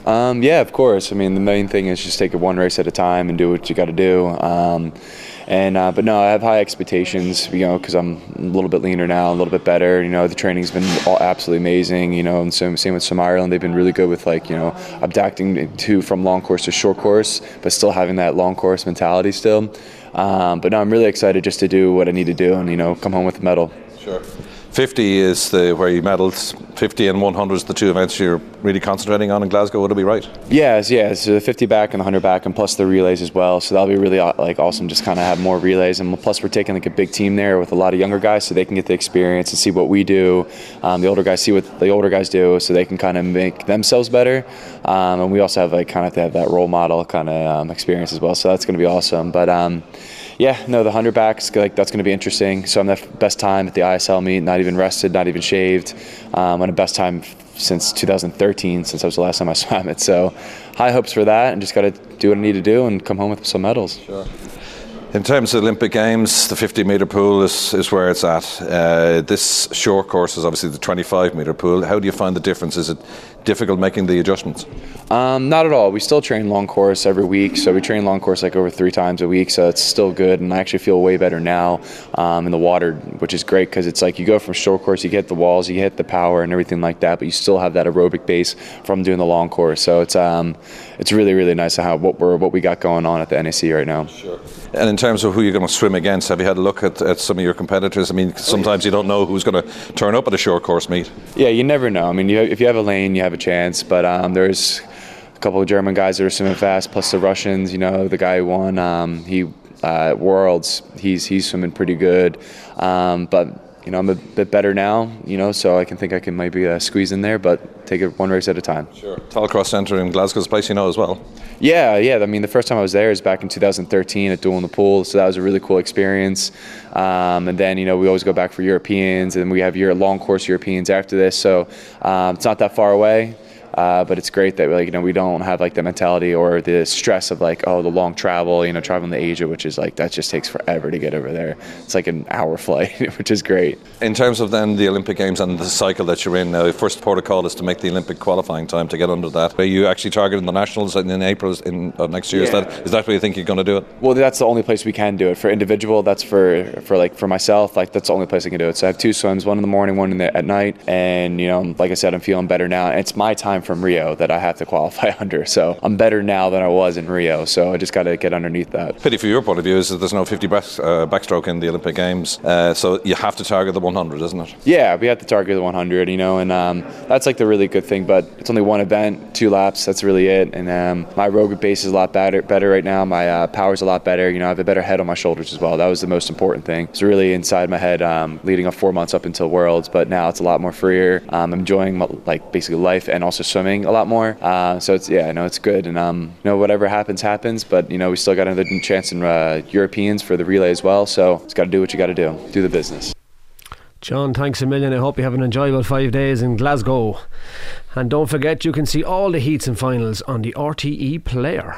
Um, yeah, of course. I mean, the main thing is just take it one race at a time and do what you got to do. Um, and uh, but no, I have high expectations, you know, because I'm a little bit leaner now, a little bit better. You know, the training's been all absolutely amazing. You know, and same, same with Swim Ireland. They've been really good with, like, you know, adapting to from long course to short course, but still having that long course mentality still. Um, but no, I'm really excited just to do what I need to do and, you know, come home with a medal. Sure. fifty is the where you medalled. fifty and one hundred is the two events you're really concentrating on in Glasgow. Would it be right? Yes, yeah. So the fifty back and the one hundred back, and plus the relays as well. So that'll be really like awesome. Just kind of have more relays, and plus we're taking like a big team there with a lot of younger guys, so they can get the experience and see what we do. Um, the older guys see what the older guys do, so they can kind of make themselves better. Um, and we also have like kind of to have that role model kind of um, experience as well. So that's going to be awesome. But um, yeah, no, the one hundred backs, like, that's going to be interesting. So I'm the best time at the I S L meet, not even rested, not even shaved. Um, I'm the best time since two thousand thirteen, since that was the last time I swam it. So high hopes for that, and just got to do what I need to do and come home with some medals. Sure. In terms of Olympic Games, the fifty metre pool is, is where it's at. Uh, this short course is obviously the twenty-five metre pool. How do you find the difference? Is it difficult making the adjustments? Um, not at all. We still train long course every week, so we train long course like over three times a week, so it's still good, and I actually feel way better now um, in the water, which is great, because it's like you go from short course, you hit the walls, you hit the power and everything like that, but you still have that aerobic base from doing the long course. So it's um, it's really, really nice to have what we're what we got going on at the N A C right now. Sure. And in terms of who you're going to swim against, have you had a look at, at some of your competitors? I mean, sometimes you don't know who's going to turn up at a short course meet. Yeah, you never know. I mean, you, if you have a lane, you have a chance, but um, there's a couple of German guys that are swimming fast, plus the Russians. You know, the guy who won, um, he uh, Worlds, he's he's swimming pretty good. Um, but you know, I'm a bit better now. You know, so I can think I can maybe uh, squeeze in there, but take it one race at a time. Sure. Talcross Centre in Glasgow's a place you know as well. Yeah, yeah. I mean, the first time I was there is back in two thousand thirteen at Duel in the Pool, so that was a really cool experience. Um, and then, you know, we always go back for Europeans, and we have your long course Europeans after this, so um, it's not that far away. Uh, but it's great that, like, you know, we don't have like the mentality or the stress of like, oh, the long travel, you know, traveling to Asia, which is like, that just takes forever to get over there. It's like an hour flight, which is great. In terms of then the Olympic Games and the cycle that you're in, uh, first protocol is to make the Olympic qualifying time to get under that. Are you actually targeting the nationals in, in April in uh, next year? Yeah. Is that is that where you think you're going to do it? Well, that's the only place we can do it. For individual, that's for for like for myself, like that's the only place I can do it. So I have two swims, one in the morning, one in the, at night, and you know, like I said, I'm feeling better now. And it's my time from Rio that I have to qualify under, so I'm better now than I was in Rio, so I just got to get underneath that. Pity for your point of view is that there's no fifty back, uh, backstroke in the Olympic Games, uh, so you have to target the one hundred, isn't it? Yeah, we have to target the one hundred, you know, and um, that's like the really good thing, but it's only one event, two laps, that's really it. And um, my aerobic base is a lot better, better right now, my uh, power's a lot better, you know, I have a better head on my shoulders as well. That was the most important thing. It's really inside my head um, leading up four months up until Worlds, but now it's a lot more freer. Um, I'm enjoying like basically life and also swimming a lot more. Uh, so it's yeah, no, it's good, and um, you know, whatever happens, happens. But you know, we still got another chance in uh, Europeans for the relay as well. So it's got to do what you got to do, do the business. John, thanks a million. I hope you have an enjoyable five days in Glasgow, and don't forget you can see all the heats and finals on the R T E Player.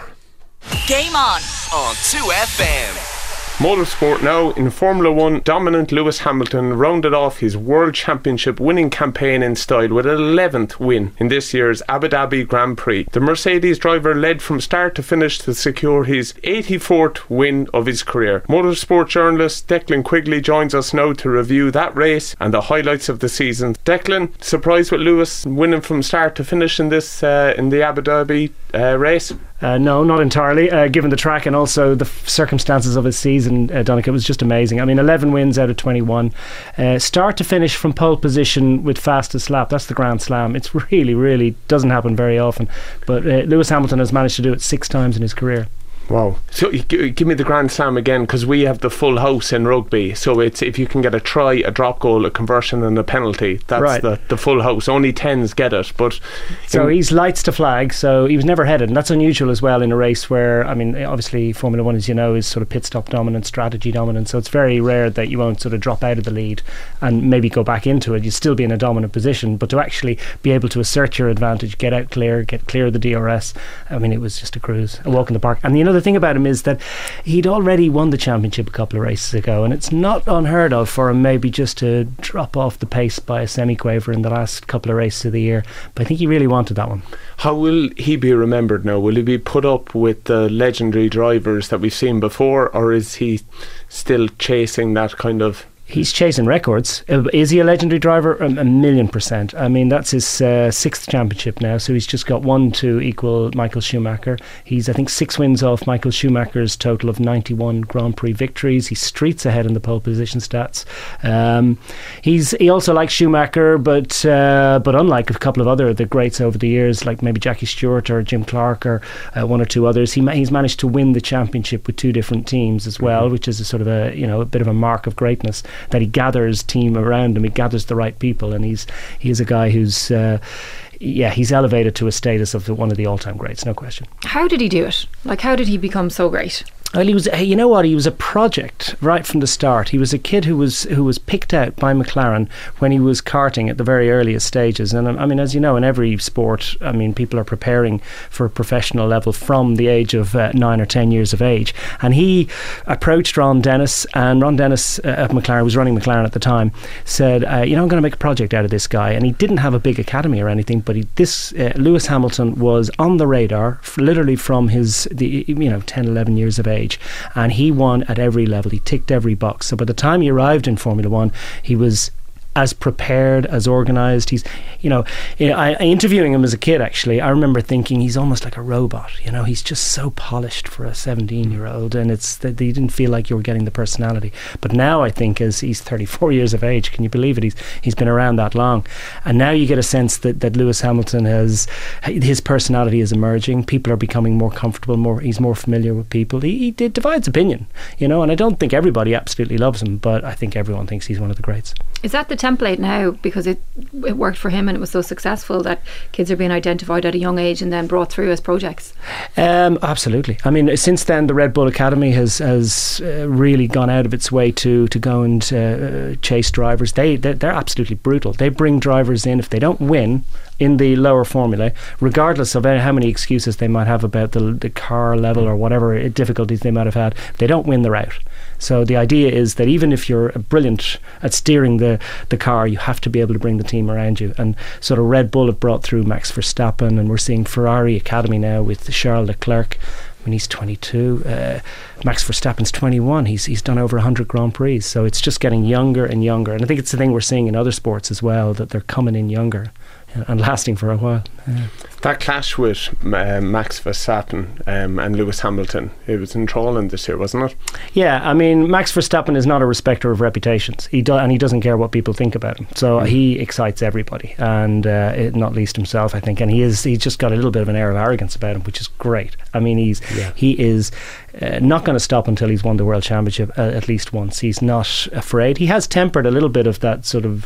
Game on on two F M. Motorsport now. In Formula One, dominant Lewis Hamilton rounded off his World Championship winning campaign in style with an eleventh win in this year's Abu Dhabi Grand Prix. The Mercedes driver led from start to finish to secure his eighty-fourth win of his career. Motorsport journalist Declan Quigley joins us now to review that race and the highlights of the season. Declan, surprised with Lewis winning from start to finish in this uh, in the Abu Dhabi uh, race? Uh, no, not entirely, uh, given the track and also the f- circumstances of his season, uh, Donncha. It was just amazing. I mean, eleven wins out of twenty-one. Uh, start to finish from pole position with fastest lap. That's the Grand Slam. It's really, really doesn't happen very often. But uh, Lewis Hamilton has managed to do it six times in his career. Wow. So g- give me the Grand Slam again, because we have the full house in rugby, so it's if you can get a try, a drop goal, a conversion and a penalty, that's right. the, the full house. Only tens get it, but so he's lights to flag, so he was never headed, and that's unusual as well in a race where, I mean, obviously Formula One, as you know, is sort of pit stop dominant, strategy dominant, so it's very rare that you won't sort of drop out of the lead and maybe go back into it. You'd still be in a dominant position, but to actually be able to assert your advantage, get out clear, get clear of the D R S, I mean, it was just a cruise, a walk in the park. And you know, other thing about him is that he'd already won the championship a couple of races ago, and it's not unheard of for him maybe just to drop off the pace by a semi-quaver in the last couple of races of the year. But I think he really wanted that one. How will he be remembered now? Will he be put up with the legendary drivers that we've seen before, or is he still chasing that kind of... He's chasing records. Is he a legendary driver? A, a million percent. I mean, that's his uh, sixth championship now, so he's just got one to equal Michael Schumacher. He's, I think, six wins off Michael Schumacher's total of ninety-one Grand Prix victories. He's streets ahead in the pole position stats. Um, he's he also likes Schumacher, but uh, but unlike a couple of other the greats over the years, like maybe Jackie Stewart or Jim Clark or uh, one or two others, he ma- he's managed to win the championship with two different teams as well, mm-hmm. which is a sort of a you know a bit of a mark of greatness. That he gathers team around him, he gathers the right people, and he's he's a guy who's uh, yeah he's elevated to a status of the, one of the all-time greats, no question. How did he do it? Like, how did he become so great? Well, he was. You know what? He was a project right from the start. He was a kid who was who was picked out by McLaren when he was karting at the very earliest stages. And I mean, as you know, in every sport, I mean, people are preparing for a professional level from the age of uh, nine or ten years of age. And he approached Ron Dennis, and Ron Dennis uh, at McLaren, was running McLaren at the time, said, uh, "You know, I'm going to make a project out of this guy." And he didn't have a big academy or anything, but he, this uh, Lewis Hamilton was on the radar, f- literally from his the you know ten, eleven years of age. And he won at every level. He ticked every box. So by the time he arrived in Formula One, he was as prepared, as organised. He's, you know, I, I interviewing him as a kid, actually, I remember thinking he's almost like a robot. You know, he's just so polished for a seventeen-year-old, and it's that you didn't feel like you were getting the personality. But now I think, as he's thirty-four years of age, can you believe it? He's he's been around that long, and now you get a sense that that Lewis Hamilton has his personality is emerging. People are becoming more comfortable. More, he's more familiar with people. He, he did divides opinion, you know, and I don't think everybody absolutely loves him, but I think everyone thinks he's one of the greats. Is that the template now, because it it worked for him and it was so successful, that kids are being identified at a young age and then brought through as projects? Um, absolutely. I mean, since then the Red Bull Academy has has uh, really gone out of its way to to go and uh, chase drivers. They they're, they're absolutely brutal. They bring drivers in. If they don't win in the lower formula, regardless of how many excuses they might have about the the car level or whatever difficulties they might have had, if they don't win, they're out. So the idea is that even if you're brilliant at steering the, the car, you have to be able to bring the team around you. And sort of Red Bull have brought through Max Verstappen, and we're seeing Ferrari Academy now with Charles Leclerc. I mean, he's twenty-two. Uh, Max Verstappen's twenty-one. He's he's done over one hundred Grand Prix. So it's just getting younger and younger. And I think it's the thing we're seeing in other sports as well, that they're coming in younger and lasting for a while. Yeah. That clash with uh, Max Verstappen um, and Lewis Hamilton, it was enthralling this year, wasn't it? Yeah, I mean, Max Verstappen is not a respecter of reputations. He do- and he doesn't care what people think about him. So mm. he excites everybody, and uh, it, not least himself, I think. And he is he's just got a little bit of an air of arrogance about him, which is great. I mean, he's yeah. he is uh, not going to stop until he's won the World Championship uh, at least once. He's not afraid. He has tempered a little bit of that sort of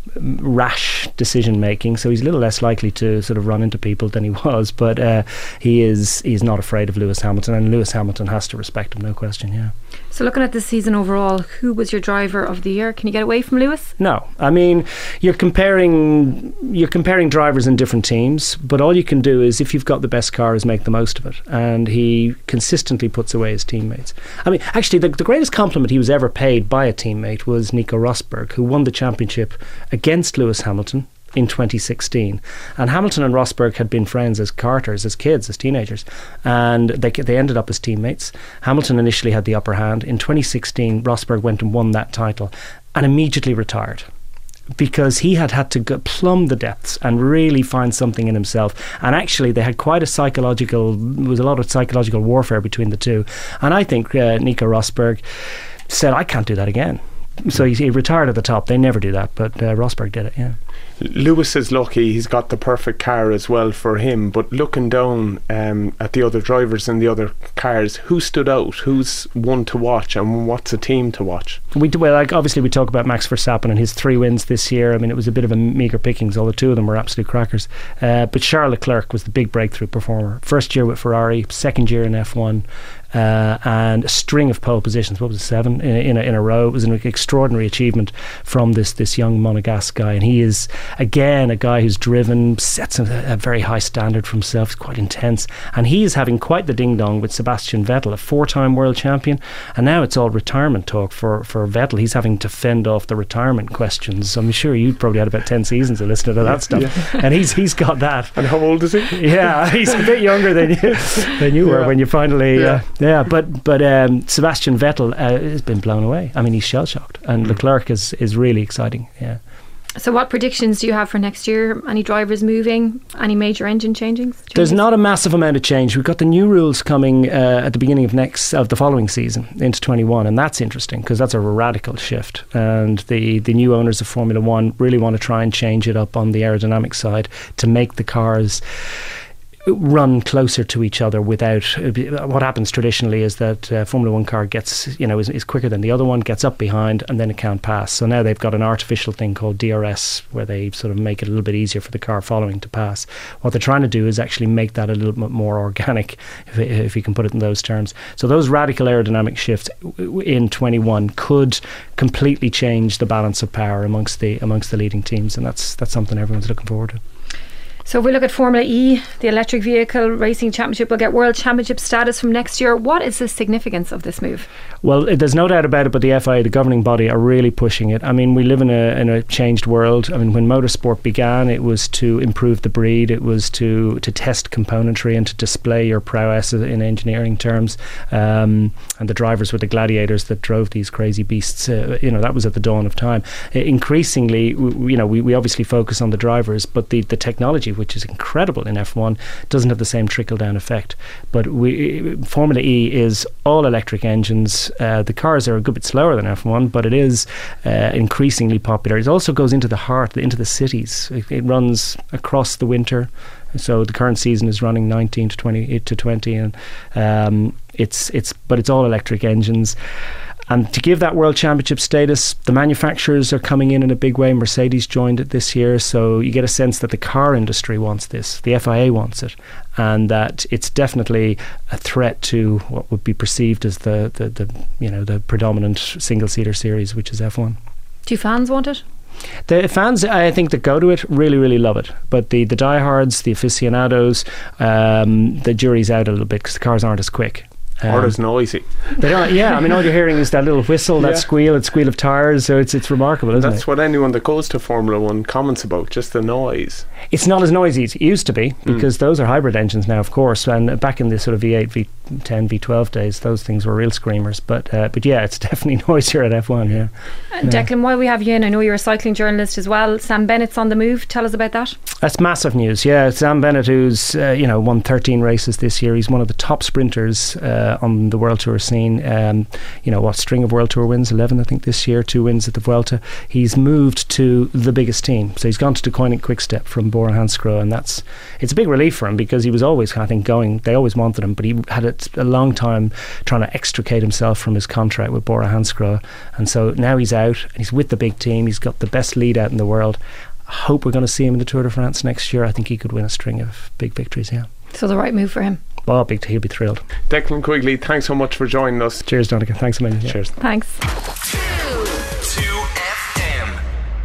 rash decision making, so he's a little less likely to sort of run into people than he was, but uh, he is he's not afraid of Lewis Hamilton, and Lewis Hamilton has to respect him, no question. Yeah. So looking at this season overall, who was your driver of the year? Can you get away from Lewis? No, I mean, you're comparing you're comparing drivers in different teams, but all you can do is, if you've got the best car, is make the most of it, and he consistently puts away his teammates. I mean, actually the, the greatest compliment he was ever paid by a teammate was Nico Rosberg, who won the championship against Lewis Hamilton in twenty sixteen, and Hamilton and Rosberg had been friends as karters, as kids, as teenagers, and they they ended up as teammates. Hamilton initially had the upper hand. In twenty sixteen, Rosberg went and won that title and immediately retired, because he had had to go plumb the depths and really find something in himself. And actually they had quite a psychological there was a lot of psychological warfare between the two, and I think uh, Nico Rosberg said, I can't do that again. So he, he retired at the top. They never do that, but uh, Rosberg did it. Yeah. Lewis is lucky he's got the perfect car as well for him, but looking down um, at the other drivers in the other cars, who stood out? Who's one to watch, and what's a team to watch? We do, well, like obviously we talk about Max Verstappen and his three wins this year. I mean, it was a bit of a meagre pickings, although two of them were absolute crackers. Uh, but Charles Leclerc was the big breakthrough performer. First year with Ferrari, second year in F one. uh, and a string of pole positions. What was it, seven in, in, a, in a row? It was an extraordinary achievement from this this young Monegasque guy, and he is again a guy who's driven, sets a, a very high standard for himself. He's quite intense, and he is having quite the ding dong with Sebastian Vettel, a four-time world champion, and now it's all retirement talk for for Vettel. He's having to fend off the retirement questions. I'm sure you probably had about ten seasons of listening to that stuff, yeah. and he's he's got that. And how old is he? Yeah, he's a bit younger than you than you were yeah. when you finally. Yeah, uh, yeah. But but um, Sebastian Vettel uh, has been blown away. I mean, he's shell shocked, and mm. Leclerc is is really exciting. Yeah. So what predictions do you have for next year? Any drivers moving? Any major engine changings? changes? There's not a massive amount of change. We've got the new rules coming uh, at the beginning of next of the following season into twenty-one, and that's interesting because that's a radical shift. And the, the new owners of Formula One really want to try and change it up on the aerodynamic side to make the cars run closer to each other without what happens traditionally is that uh, Formula One car gets, you know, is, is quicker than the other one, gets up behind, and then it can't pass. So now they've got an artificial thing called D R S where they sort of make it a little bit easier for the car following to pass. What they're trying to do is actually make that a little bit more organic, if, if you can put it in those terms. So those radical aerodynamic shifts in twenty-one could completely change the balance of power amongst the amongst the leading teams, and that's that's something everyone's looking forward to. So if we look at Formula E, the electric vehicle racing championship will get world championship status from next year. What is the significance of this move? Well, there's no doubt about it, but the F I A, the governing body, are really pushing it. I mean, we live in a in a changed world. I mean, when motorsport began, it was to improve the breed, it was to to test componentry and to display your prowess in engineering terms. Um, and the drivers were the gladiators that drove these crazy beasts. Uh, you know, that was at the dawn of time. Uh, increasingly, we, you know, we, we obviously focus on the drivers, but the, the technology, which is incredible in F one, doesn't have the same trickle-down effect. But we, Formula E is all electric engines. Uh, the cars are a good bit slower than F one, but it is uh, increasingly popular. It also goes into the heart, into the cities. It, it runs across the winter. So the current season is running nineteen to twenty to twenty, and um, it's it's but it's all electric engines. And to give that world championship status, the manufacturers are coming in in a big way. Mercedes joined it this year, so you get a sense that the car industry wants this, the F I A wants it, and that it's definitely a threat to what would be perceived as the, the, the you know the predominant single-seater series, which is F one. Do fans want it? The fans, I think, that go to it really, really love it. But the, the diehards, the aficionados, um, the jury's out a little bit because the cars aren't as quick. Um, or as noisy. They don't, yeah, I mean, all you're hearing is that little whistle, that yeah. squeal, that squeal of tyres, so it's it's remarkable, isn't That's it? That's what anyone that goes to Formula One comments about, just the noise. It's not as noisy as it used to be, because mm. those are hybrid engines now, of course, and back in the sort of V eight, V ten, V twelve days, those things were real screamers, but uh, but yeah, it's definitely noisier at F one, yeah. Uh, Declan, while we have you in, I know you're a cycling journalist as well, Sam Bennett's on the move, tell us about that. That's massive news, yeah. Sam Bennett, who's uh, you know won thirteen races this year, he's one of the top sprinters uh, on the World Tour scene. Um, you know, what string of World Tour wins? eleven, I think, this year, two wins at the Vuelta. He's moved to the biggest team, so he's gone to Deceuninck Quickstep from Bora Hansgrohe, and that's it's a big relief for him because he was always, I think, going. They always wanted him, but he had a, a long time trying to extricate himself from his contract with Bora Hansgrohe, and so now he's out and he's with the big team. He's got the best lead out in the world. I hope we're going to see him in the Tour de France next year. I think he could win a string of big victories. Yeah. So the right move for him. Oh, big, he'll be thrilled. Declan Quigley, thanks so much for joining us. Cheers, Donica. Thanks a million. Yeah. Cheers. Thanks. two F M.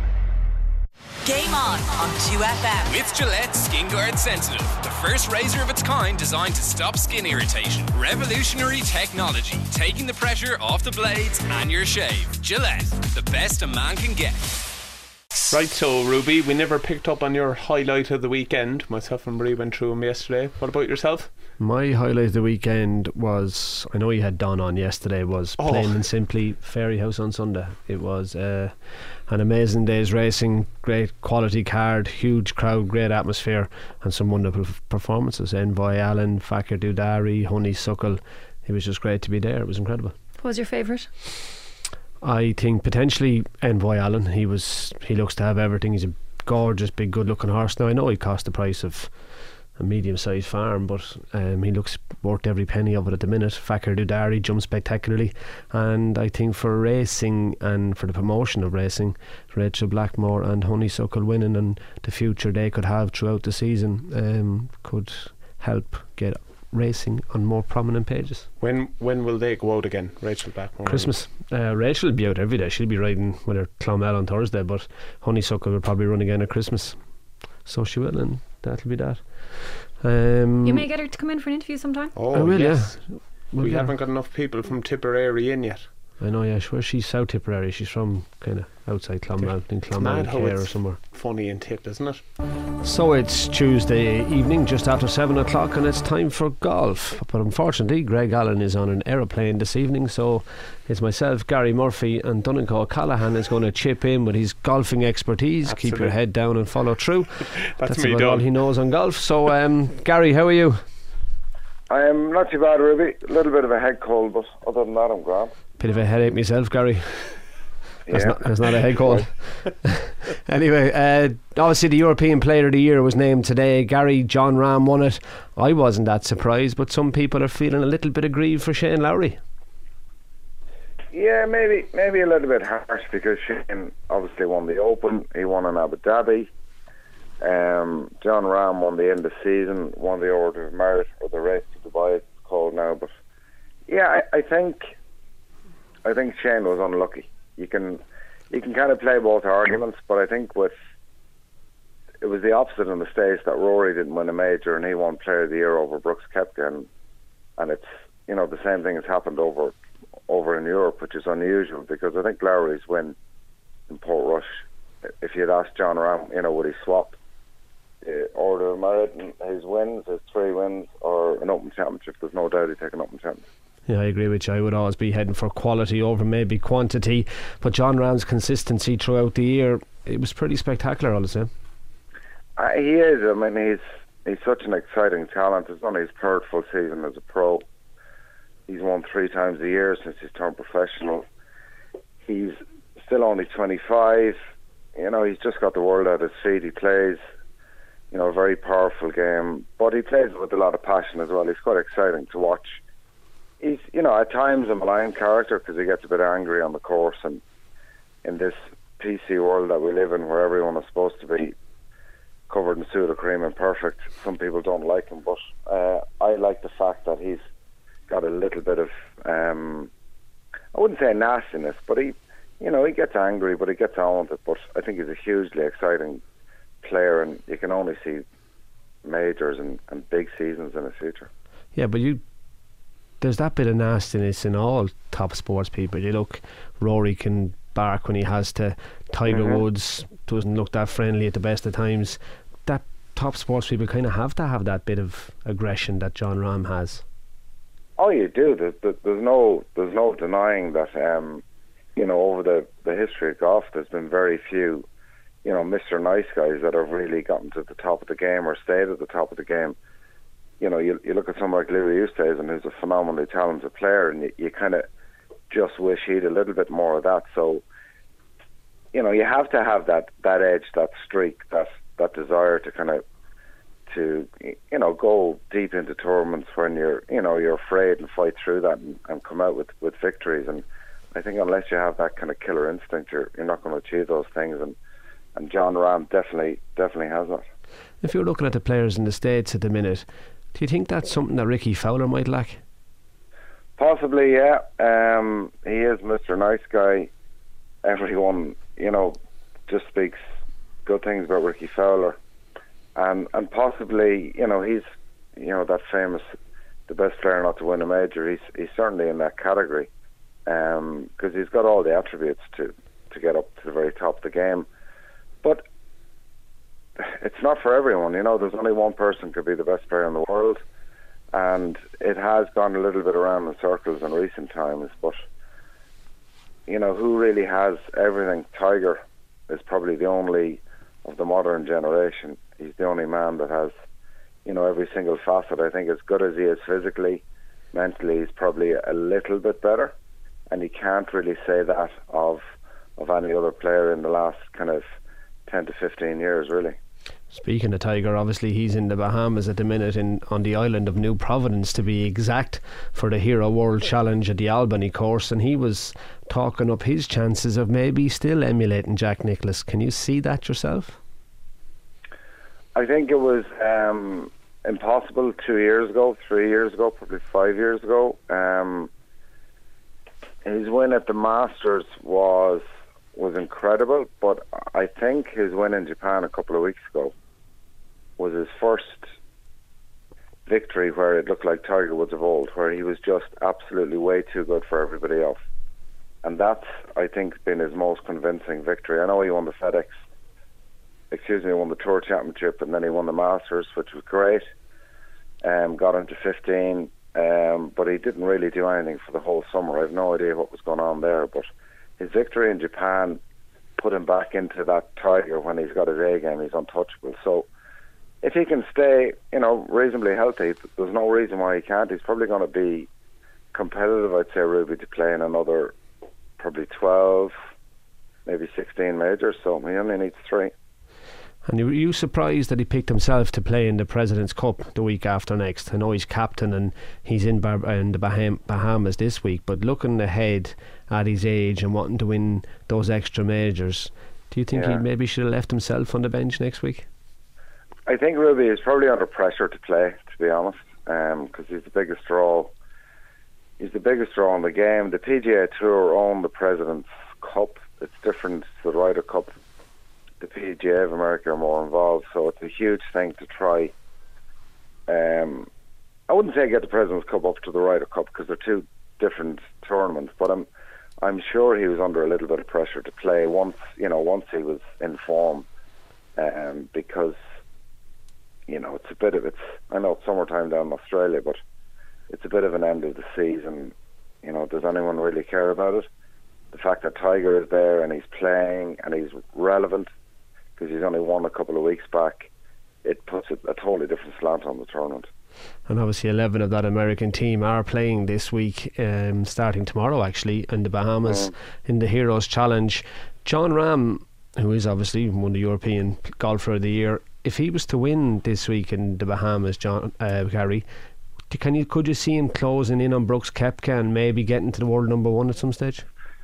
Game on on two F M. With Gillette Skin Guard Sensitive, the first razor of its kind designed to stop skin irritation. Revolutionary technology, taking the pressure off the blades and your shave. Gillette, the best a man can get. Right, so Ruby, we never picked up on your highlight of the weekend. Myself and Marie went through them yesterday. What about yourself? My highlight of the weekend was, I know you had Don on yesterday, was oh. plain and simply Fairyhouse on Sunday. It was uh, an amazing day's racing, great quality card, huge crowd, great atmosphere, and some wonderful performances. Envoy Allen, Fakir Dudari, Honeysuckle. It was just great to be there. It was incredible. What was your favourite? I think potentially Envoy Allen. He was. He looks to have everything. He's a gorgeous, big, good-looking horse. Now I know he cost the price of a medium-sized farm, but um, he looks worth every penny of it at the minute. Fakir Dudari jumped spectacularly, and I think for racing and for the promotion of racing, Rachel Blackmore and Honeysuckle winning and the future they could have throughout the season um, could help get racing on more prominent pages. When when will they go out again? Rachel Blackmore? Christmas. Uh, Rachel will be out every day. She'll be riding with her Clonmel on Thursday, but Honeysuckle will probably run again at Christmas. So she will, and that'll be that. Um, You may get her to come in for an interview sometime. Oh, I will, yes. yeah. We'll we get haven't her. got enough people from Tipperary in yet. I know, yeah. Sure, she's South Tipperary. She's from kind of outside Clonmel, in Clonmel Mad how Care it's or somewhere. funny in Tip, isn't it? So it's Tuesday evening, just after seven o'clock, and it's time for golf. But unfortunately, Greg Allen is on an aeroplane this evening, so it's myself, Gary Murphy, and Donegal Callahan is going to chip in with his golfing expertise. Keep your Absolutely. head down and follow through. That's That's me about done. all he knows on golf. So, um, Gary, how are you? I am not too bad, Ruby. A little bit of a head cold, but other than that, I'm grand. Bit of a headache myself, Gary. That's, Yeah. not, that's not a head cold. Anyway, uh, obviously the European Player of the Year was named today. Gary, John Ram won it. I wasn't that surprised, but some people are feeling a little bit aggrieved for Shane Lowry. Yeah, maybe maybe a little bit harsh because Shane obviously won the Open. He won in Abu Dhabi. Um, John Ram won the end of season, won the Order of Merit, or the Race to Dubai it's called now. But yeah, I, I think I think Shane was unlucky. You can you can kind of play both arguments, but I think with it was the opposite in the States that Rory didn't win a major and he won Player of the Year over Brooks Koepka, and, and it's you know the same thing has happened over over in Europe, which is unusual because I think Lowry's win in Portrush, if you'd asked John Ram, you know, would he swap the Order of Merit and his wins, his three wins, or an Open Championship? There's no doubt he'd take an Open Championship. Yeah, I agree with you. I would always be heading for quality over maybe quantity, but John Ram's consistency throughout the year, it was pretty spectacular all the same. Uh, he is. I mean, he's he's such an exciting talent. It's only his third full season as a pro. He's won three times a year since he's turned professional. He's still only twenty-five. You know, he's just got the world at his feet. He plays, you know, a very powerful game, but he plays with a lot of passion as well. He's quite exciting to watch. He's, you know, at times a malign character because he gets a bit angry on the course, and in this P C world that we live in where everyone is supposed to be covered in Sudocrem and perfect, some people don't like him, but uh, I like the fact that he's got a little bit of, um, I wouldn't say nastiness, but he, you know, he gets angry, but he gets on with it. But I think he's a hugely exciting player, and you can only see majors and, and big seasons in the future. Yeah, but you, there's that bit of nastiness in all top sports people. You look, Rory can bark when he has to. Tiger Mhm. Woods doesn't look that friendly at the best of times. That top sports people kind of have to have that bit of aggression that John Ram has. Oh, you do. There's, there's no, there's no denying that. Um, you know, over the, the history of golf, there's been very few, you know, Mister Nice Guys that have really gotten to the top of the game or stayed at the top of the game. You know, you you look at someone like Louis Oosthuizen, who's a phenomenally talented player, and you, you kind of just wish he'd a little bit more of that. So, you know, you have to have that, that edge, that streak, that that desire to kind of to you know go deep into tournaments when you're you know you're afraid and fight through that and, and come out with, with victories. And I think unless you have that kind of killer instinct, you're you're not going to achieve those things. And and John Ram definitely definitely has that. If you're looking at the players in the States at the minute, do you think that's something that Ricky Fowler might lack? Possibly, yeah. Um, he is Mister Nice Guy. Everyone, you know, just speaks good things about Ricky Fowler. And and possibly, you know, he's, you know, that famous, the best player not to win a major. He's he's certainly in that category because um, he's got all the attributes to, to get up to the very top of the game. But it's not for everyone, you know. There's only one person could be the best player in the world, and it has gone a little bit around in circles in recent times. But you know, who really has everything? Tiger is probably the only of the modern generation. He's the only man that has, you know, every single facet. I think as good as he is physically, mentally, he's probably a little bit better, and he can't really say that of of any other player in the last kind of ten to fifteen years, really. Speaking of Tiger, obviously he's in the Bahamas at the minute, in on the island of New Providence to be exact, for the Hero World Challenge at the Albany course, and he was talking up his chances of maybe still emulating Jack Nicklaus. Can you see that yourself? I think it was um, impossible two years ago, three years ago, probably five years ago. Um, his win at the Masters was was incredible, but I think his win in Japan a couple of weeks ago was his first victory where it looked like Tiger Woods of old, where he was just absolutely way too good for everybody else. And that's, I think, been his most convincing victory. I know he won the FedEx, excuse me, he won the Tour Championship, and then he won the Masters, which was great. Um, got into fifteen, um, but he didn't really do anything for the whole summer. I have no idea what was going on there, but his victory in Japan put him back into that Tiger when he's got his A game. He's untouchable. So if he can stay, you know, reasonably healthy, there's no reason why he can't. He's probably going to be competitive, I'd say, Ruby, to play in another probably twelve, maybe sixteen majors. So he only needs three. And were you surprised that he picked himself to play in the President's Cup the week after next? I know he's captain and he's in, Bar- in the Baham- Bahamas this week, but looking ahead at his age and wanting to win those extra majors, do you think Yeah. he maybe should have left himself on the bench next week? I think Ruby is probably under pressure to play, to be honest, because um, he's the biggest draw. He's the biggest draw in the game. The P G A Tour own the President's Cup. It's different to the Ryder Cup. The P G A of America are more involved, so it's a huge thing to try. Um, I wouldn't say get the President's Cup up to the Ryder Cup because they're two different tournaments, but I'm I'm sure he was under a little bit of pressure to play once, you know, once he was in form, um, because you know it's a bit of it's. I know it's summertime down in Australia, but it's a bit of an end of the season. You know, does anyone really care about it? The fact that Tiger is there and he's playing and he's relevant, because he's only won a couple of weeks back, it puts a, a totally different slant on the tournament. And obviously eleven of that American team are playing this week, um, starting tomorrow actually, in the Bahamas, mm. in the Heroes Challenge. Jon Rahm, who is obviously won the European Golfer of the Year, if he was to win this week in the Bahamas, John uh, Gary, can you could you see him closing in on Brooks Koepka and maybe getting to the world number one at some stage?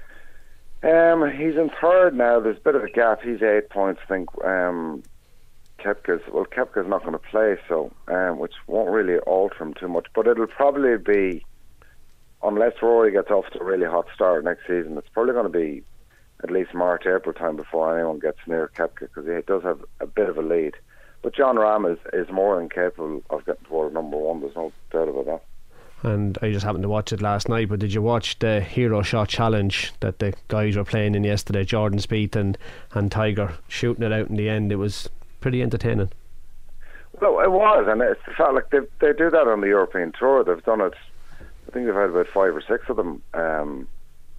Um, he's in third now. There's a bit of a gap. He's eight points, I think. Um, Koepka's well, Koepka's not going to play, so um, which won't really alter him too much. But it'll probably be, unless Rory gets off to a really hot start next season, it's probably going to be at least March, April time before anyone gets near Koepka, because he does have a bit of a lead. But Jon Rahm is, is more than capable of getting to world number one. There's no doubt about that. And I just happened to watch it last night, but did you watch the Hero Shot Challenge that the guys were playing in yesterday, Jordan Spieth and, and Tiger shooting it out in the end? It was pretty entertaining. Well, it was, and it's the fact, like, they, they do that on the European Tour. They've done it, I think they've had about five or six of them um,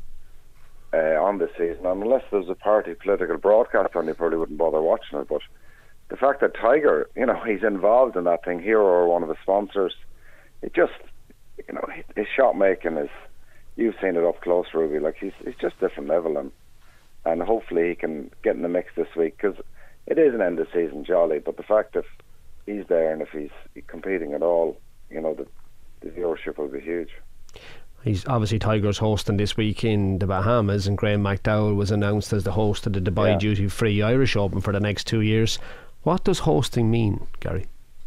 uh, on this season, and unless there's a party political broadcast on, you probably wouldn't bother watching it. But the fact that Tiger, you know, he's involved in that thing, Hero or one of the sponsors, it just, you know, his shot making is, you've seen it up close, Ruby, like he's he's just different level, and and hopefully he can get in the mix this week, because it is an end of season jolly, but the fact that he's there and if he's competing at all, you know, the, the viewership will be huge. He's obviously Tiger's hosting this week in the Bahamas, and Graham McDowell was announced as the host of the Dubai yeah. Duty Free Irish Open for the next two years. What does hosting mean, Gary?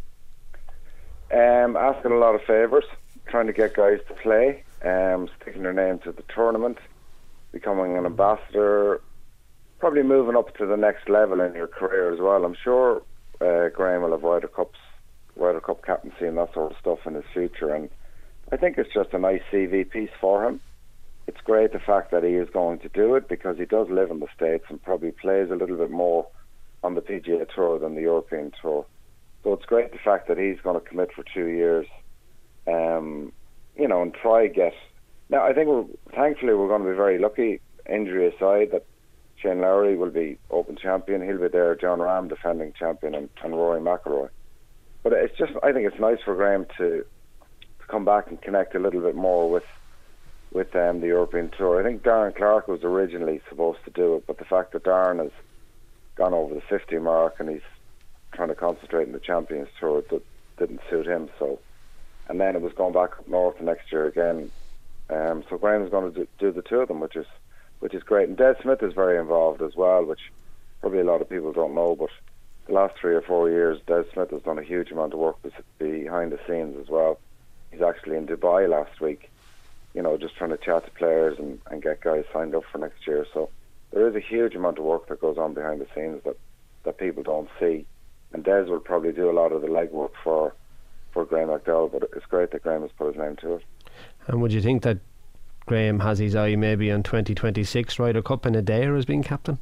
Um, asking a lot of favours, trying to get guys to play, um, sticking their name to the tournament, becoming an ambassador, probably moving up to the next level in your career as well. I'm sure uh, Graham will have Ryder Cups, Ryder Cup captaincy and that sort of stuff in his future, and I think it's just a nice C V piece for him. It's great the fact that he is going to do it, because he does live in the States and probably plays a little bit more on the P G A Tour than the European Tour. So it's great the fact that he's going to commit for two years, um, you know, and try get. Now, I think we're, thankfully we're going to be very lucky, injury aside, that Shane Lowry will be Open champion. He'll be there, Jon Rahm defending champion, and, and Rory McIlroy. But it's just, I think it's nice for Graham to, to come back and connect a little bit more with with um, the European Tour. I think Darren Clarke was originally supposed to do it, but the fact that Darren has gone over the fifty mark and he's trying to concentrate on the Champions Tour, that didn't suit him. So, and then it was going back up north next year again. Um, so Graham's going to do, do the two of them, which is which is great. And Des Smith is very involved as well, which probably a lot of people don't know. But the last three or four years, Des Smith has done a huge amount of work behind the scenes as well. He's actually in Dubai last week, you know, just trying to chat to players and, and get guys signed up for next year. So there is a huge amount of work that goes on behind the scenes that, that people don't see. And Des will probably do a lot of the legwork for, for Graham McDowell, but it's great that Graham has put his name to it. And would you think that Graham has his eye maybe on twenty twenty-six Ryder Cup in Adair as being captain?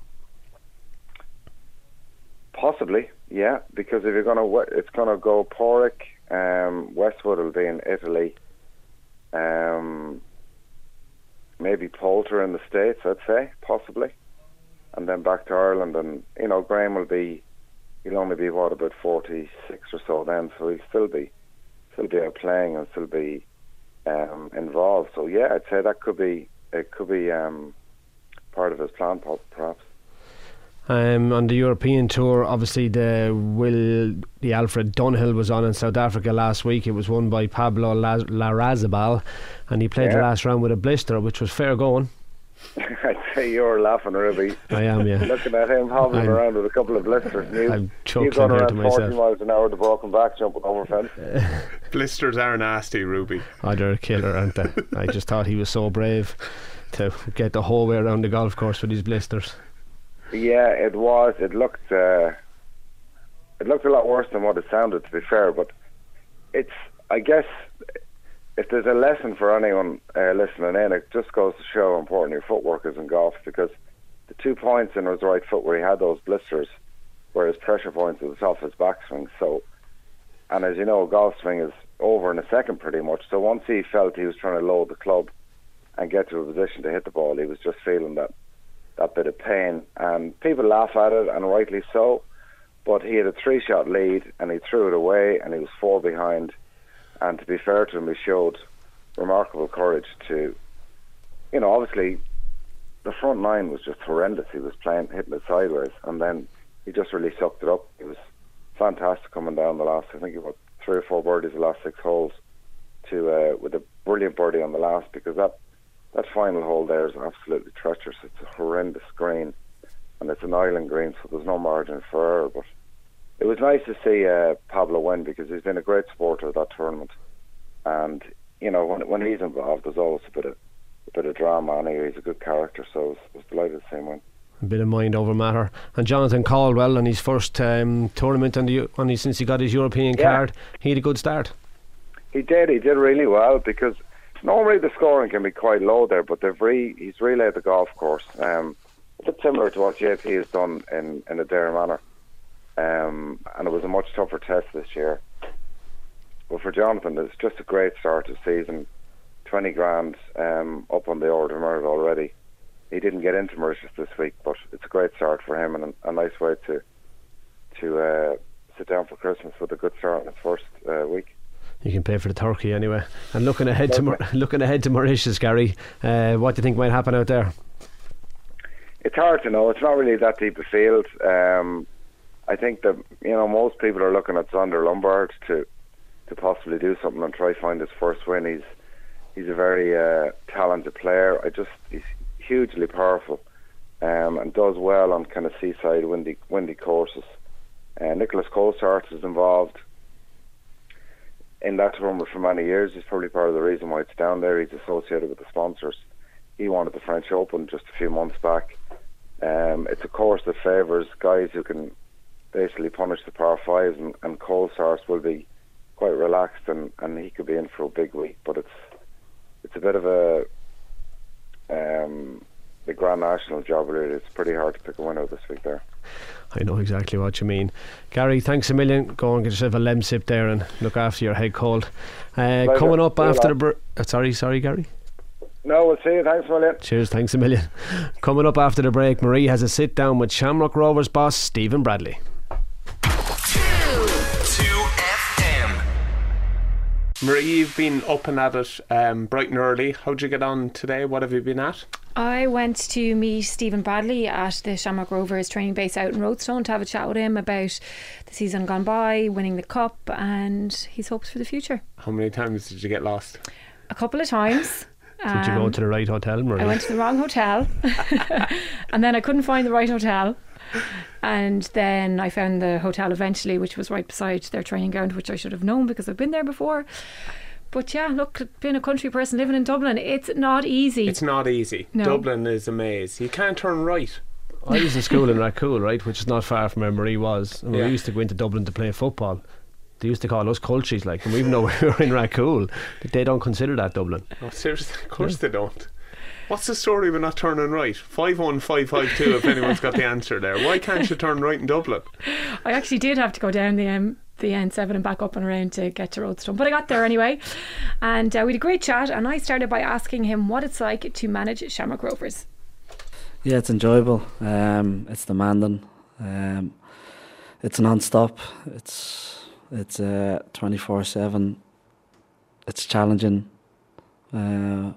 Possibly, yeah, because if you're going to, it's going to go Porrick, um, Westwood will be in Italy, um, maybe Poulter in the States, I'd say, possibly, and then back to Ireland. And you know, Graham will be, he'll only be what, about forty-six or so then, so he'll still be, still be out playing and still be um, involved. So yeah, I'd say that could be, it could be um, part of his plan, perhaps. Um, on the European tour, obviously the Will the Alfred Dunhill was on in South Africa last week. It was won by Pablo Larrazabal, and he played yeah. the last round with a blister, which was fair going. I'd say you're laughing, Ruby. I am, yeah. Looking at him hobbling I'm, around with a couple of blisters. You, I'm you've gone around to forty myself. miles an hour with a broken back jumping over fence. Blisters are nasty, Ruby. Oh, they're a killer, aren't they? I just thought he was so brave to get the whole way around the golf course with his blisters. Yeah, it was. It looked uh, it looked a lot worse than what it sounded, to be fair. But it's, I guess, if there's a lesson for anyone uh, listening in, it just goes to show how important your footwork is in golf, because the two points in his right foot where he had those blisters were his pressure points at the top of his backswing. So, and as you know, golf swing is over in a second pretty much. So once he felt he was trying to load the club and get to a position to hit the ball, he was just feeling that that bit of pain, and people laugh at it, and rightly so, but he had a three shot lead and he threw it away and he was four behind, and to be fair to him, he showed remarkable courage to, you know, obviously the front nine was just horrendous. He was playing, hitting it sideways, and then he just really sucked it up. He was fantastic coming down the last, I think he got three or four birdies the last six holes to uh, with a brilliant birdie on the last, because that That final hole there is absolutely treacherous. It's a horrendous green, and it's an island green, so there's no margin for error. But it was nice to see uh, Pablo win, because he's been a great supporter of that tournament. And you know, when when he's involved, there's always a bit of a bit of drama. Anyway, he's a good character, so I was, I was delighted to see him win. A bit of mind over matter. And Jonathan Caldwell, on his first um, tournament, on the on his, since he got his European yeah. card, he had a good start. He did. He did really well, because normally the scoring can be quite low there, but they've re, he's relayed the golf course. Um, a bit similar to what J P has done in, in Adair Manor. Um, and it was a much tougher test this year. But for Jonathan, it's just a great start to the season. twenty grand um, up on the order of merit already. He didn't get into Mauritius this week, but it's a great start for him, and a, a nice way to, to uh, sit down for Christmas with a good start in his first uh, week. You can pay for the turkey anyway. And looking ahead to Mar- looking ahead to Mauritius, Gary, uh, what do you think might happen out there? It's hard to know. It's not really that deep a field. Um, I think that, you know, most people are looking at Zander Lombard to to possibly do something and try to find his first win. He's he's a very uh, talented player. I just he's hugely powerful, um, and does well on kind of seaside windy windy courses. Uh, Nicholas Colstart is involved in that tournament for many years. He's probably part of the reason why it's down there. He's associated with the sponsors. He wanted the French Open just a few months back. Um, it's a course that favours guys who can basically punish the par fives, and, and Colstart will be quite relaxed, and, and he could be in for a big week. But it's it's a bit of a um, the Grand National job, really. It's pretty hard to pick a winner this week there. I know exactly what you mean. Gary, thanks a million. Go and get yourself a lem sip there and look after your head cold. Uh, coming up after the break. Uh, sorry, sorry, Gary. No, we'll see you. Thanks a million. Cheers, thanks a million. Coming up after the break, Marie has a sit down with Shamrock Rovers boss Stephen Bradley. Marie, you've been up and at it um, bright and early. How'd you get on today? What have you been at? I went to meet Stephen Bradley at the Shamrock Rovers training base out in Roadstone to have a chat with him about the season gone by, winning the cup, and his hopes for the future. How many times did you get lost? A couple of times. Did um, you go to the right hotel, Marie? I went to the wrong hotel and then I couldn't find the right hotel. And then I found the hotel eventually, which was right beside their training ground, which I should have known because I've been there before. But yeah, look, being a country person living in Dublin, it's not easy. It's not easy. No. Dublin is a maze. You can't turn right. I was in school in Racool, right, which is not far from where Marie was. And Yeah. we used to go into Dublin to play football. They used to call us cultures, like, and even though we were in Racool, they don't consider that Dublin. Oh, seriously? Of course they don't. What's the story with not turning right? five one five five two if anyone's got the answer there. Why can't you turn right in Dublin? I actually did have to go down the um, the N seven and back up and around to get to Roadstone, but I got there anyway. And uh, we had a great chat, and I started by asking him what it's like to manage Shamrock Rovers. Yeah, it's enjoyable. Um, it's demanding. Um, it's non-stop. It's it's uh, twenty-four seven. It's challenging. Uh,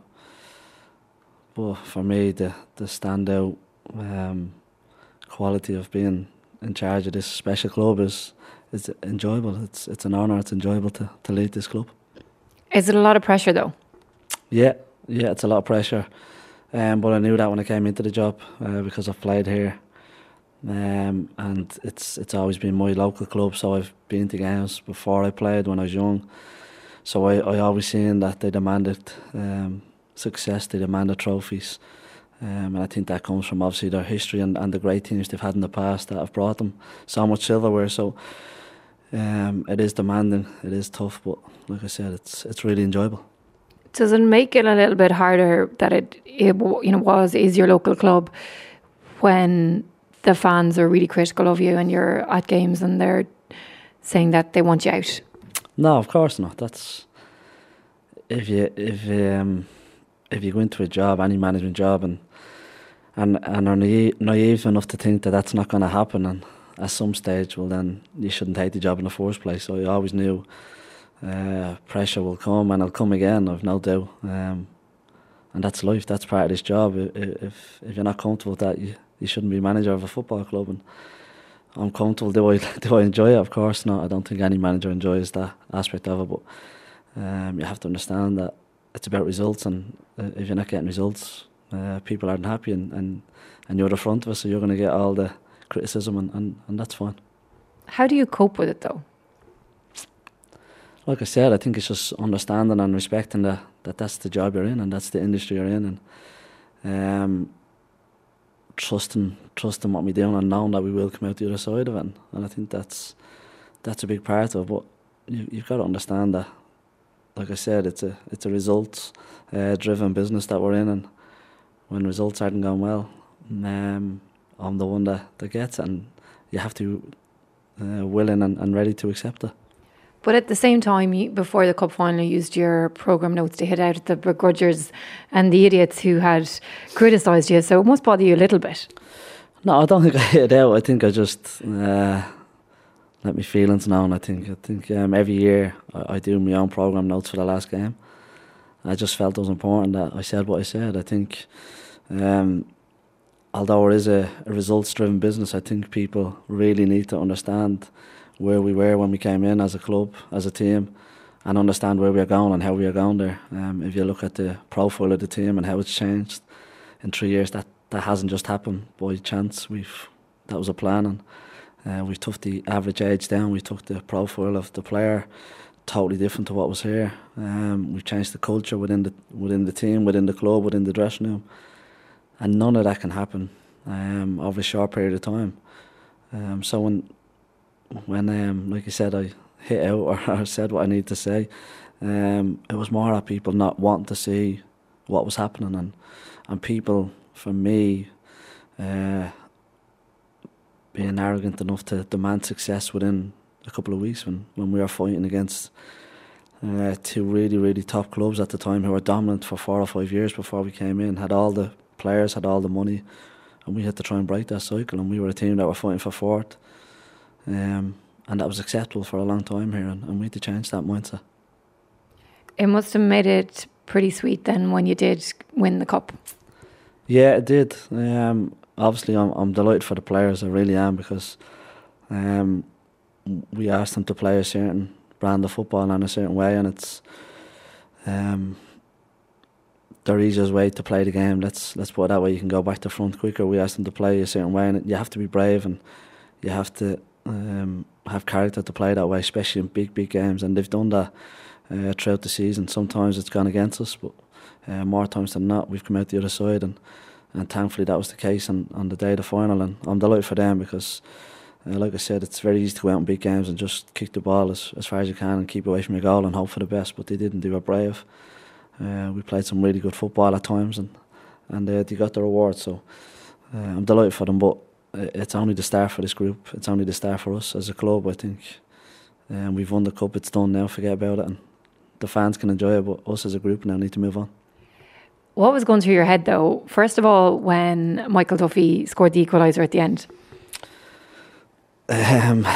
but for me, the the standout um, quality of being in charge of this special club is is enjoyable. It's it's an honour. It's enjoyable to, to lead this club. Is it a lot of pressure though? Yeah, yeah, it's a lot of pressure. Um, but I knew that when I came into the job uh, because I've played here, um, and it's it's always been my local club. So I've been to games before I played when I was young. So I, I always seen that they demanded um, success, they demanded trophies, um, and I think that comes from obviously their history and, and the great teams they've had in the past that have brought them so much silverware. So um, it is demanding, it is tough, but like I said, it's it's really enjoyable. Does it make it a little bit harder that it, it you know was is your local club when the fans are really critical of you and you're at games and they're saying that they want you out? No, of course not. That's if you if um if you go into a job, any management job, and and and are naive, naive enough to think that that's not going to happen, and at some stage, well, then you shouldn't take the job in the first place. So I always knew. Uh, pressure will come and it'll come again, I've no doubt, um, and that's life, that's part of this job. If if you're not comfortable with that, you, you shouldn't be manager of a football club. And I'm comfortable. Do I do I enjoy it? Of course not. I don't think any manager enjoys that aspect of it, but um, you have to understand that it's about results, and uh, if you're not getting results, uh, people aren't happy, and, and, and you're the front of it, so you're going to get all the criticism, and, and, and that's fine. How do you cope with it though? Like I said, I think it's just understanding and respecting that, that that's the job you're in and that's the industry you're in, and um, trusting trusting what we're doing and knowing that we will come out the other side of it. And I think that's that's a big part of it. But you, you've got to understand that, like I said, it's a it's a results uh, driven business that we're in, and when results aren't going well, um, I'm the one that, that gets it, and you have to uh, willing and, and ready to accept it. But at the same time, you, before the cup final, you used your programme notes to hit out at the begrudgers and the idiots who had criticised you, so it must bother you a little bit. No, I don't think I hit it out. I think I just uh, let my feelings known. I think I think um, every year I, I do my own programme notes for the last game. I just felt it was important that I said what I said. I think um, although it is a, a results-driven business, I think people really need to understand where we were when we came in as a club, as a team, and understand where we are going and how we are going there. Um, if you look at the profile of the team and how it's changed in three years, that, that hasn't just happened by chance. We've that was a plan, and uh, we took the average age down. We took the profile of the player totally different to what was here. Um, we've changed the culture within the within the team, within the club, within the dressing room, and none of that can happen um, over a short period of time. Um, so when When, um, like I said, I hit out or, or said what I need to say, um, it was more of people not wanting to see what was happening, and and people, for me, uh, being arrogant enough to demand success within a couple of weeks when, when we were fighting against uh, two really, really top clubs at the time who were dominant for four or five years before we came in, had all the players, had all the money, and we had to try and break that cycle, and we were a team that were fighting for fourth. Um, and that was acceptable for a long time here, and, and we had to change that mindset. It must have made it pretty sweet then when you did win the cup. Yeah, it did. Um, obviously, I'm, I'm delighted for the players, I really am, because um, we asked them to play a certain brand of football in a certain way, and it's um, their easiest way to play the game. Let's let's put it that way. You can go back to front quicker. We asked them to play a certain way, and you have to be brave and you have to um, have character to play that way, especially in big big games. And they've done that uh, throughout the season. Sometimes it's gone against us, but uh, more times than not, we've come out the other side, and and thankfully that was the case on, on the day of the final. And I'm delighted for them because, uh, like I said, it's very easy to go out in big games and just kick the ball as, as far as you can and keep away from your goal and hope for the best. But they didn't. They were brave. Uh, we played some really good football at times, and and uh, they got the reward. So uh, I'm delighted for them. But it's only the start for this group. It's only the start for us as a club. I think um, we've won the cup. It's done now. Forget about it, and the fans can enjoy it. But us as a group now need to move on. What was going through your head, though, first of all, when Michael Duffy scored the equaliser at the end? Um,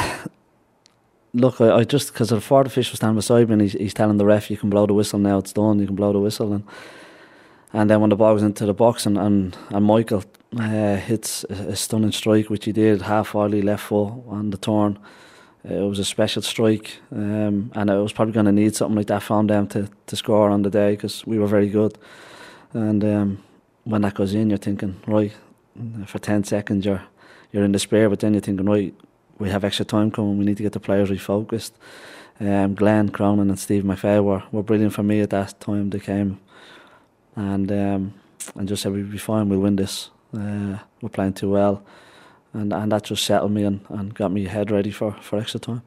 look, I, I just, because the fourth official standing beside me, and he's, he's telling the ref, you can blow the whistle now, it's done, you can blow the whistle. And and then when the ball was into the box, and, and, and Michael uh, hits a, a stunning strike, which he did, half volley, left foot on the turn. It was a special strike, um, and I was probably going to need something like that from them to, to score on the day, because we were very good. And um, when that goes in, you're thinking, right, for ten seconds you're you're in despair, but then you're thinking, right, we have extra time coming, we need to get the players refocused. Um, Glenn Cronin and Steve McPhail were, were brilliant for me at that time. They came and um, and just said, we'll be fine, we'll win this. Uh, we're playing too well. And and that just settled me and, and got me head ready for, for extra time.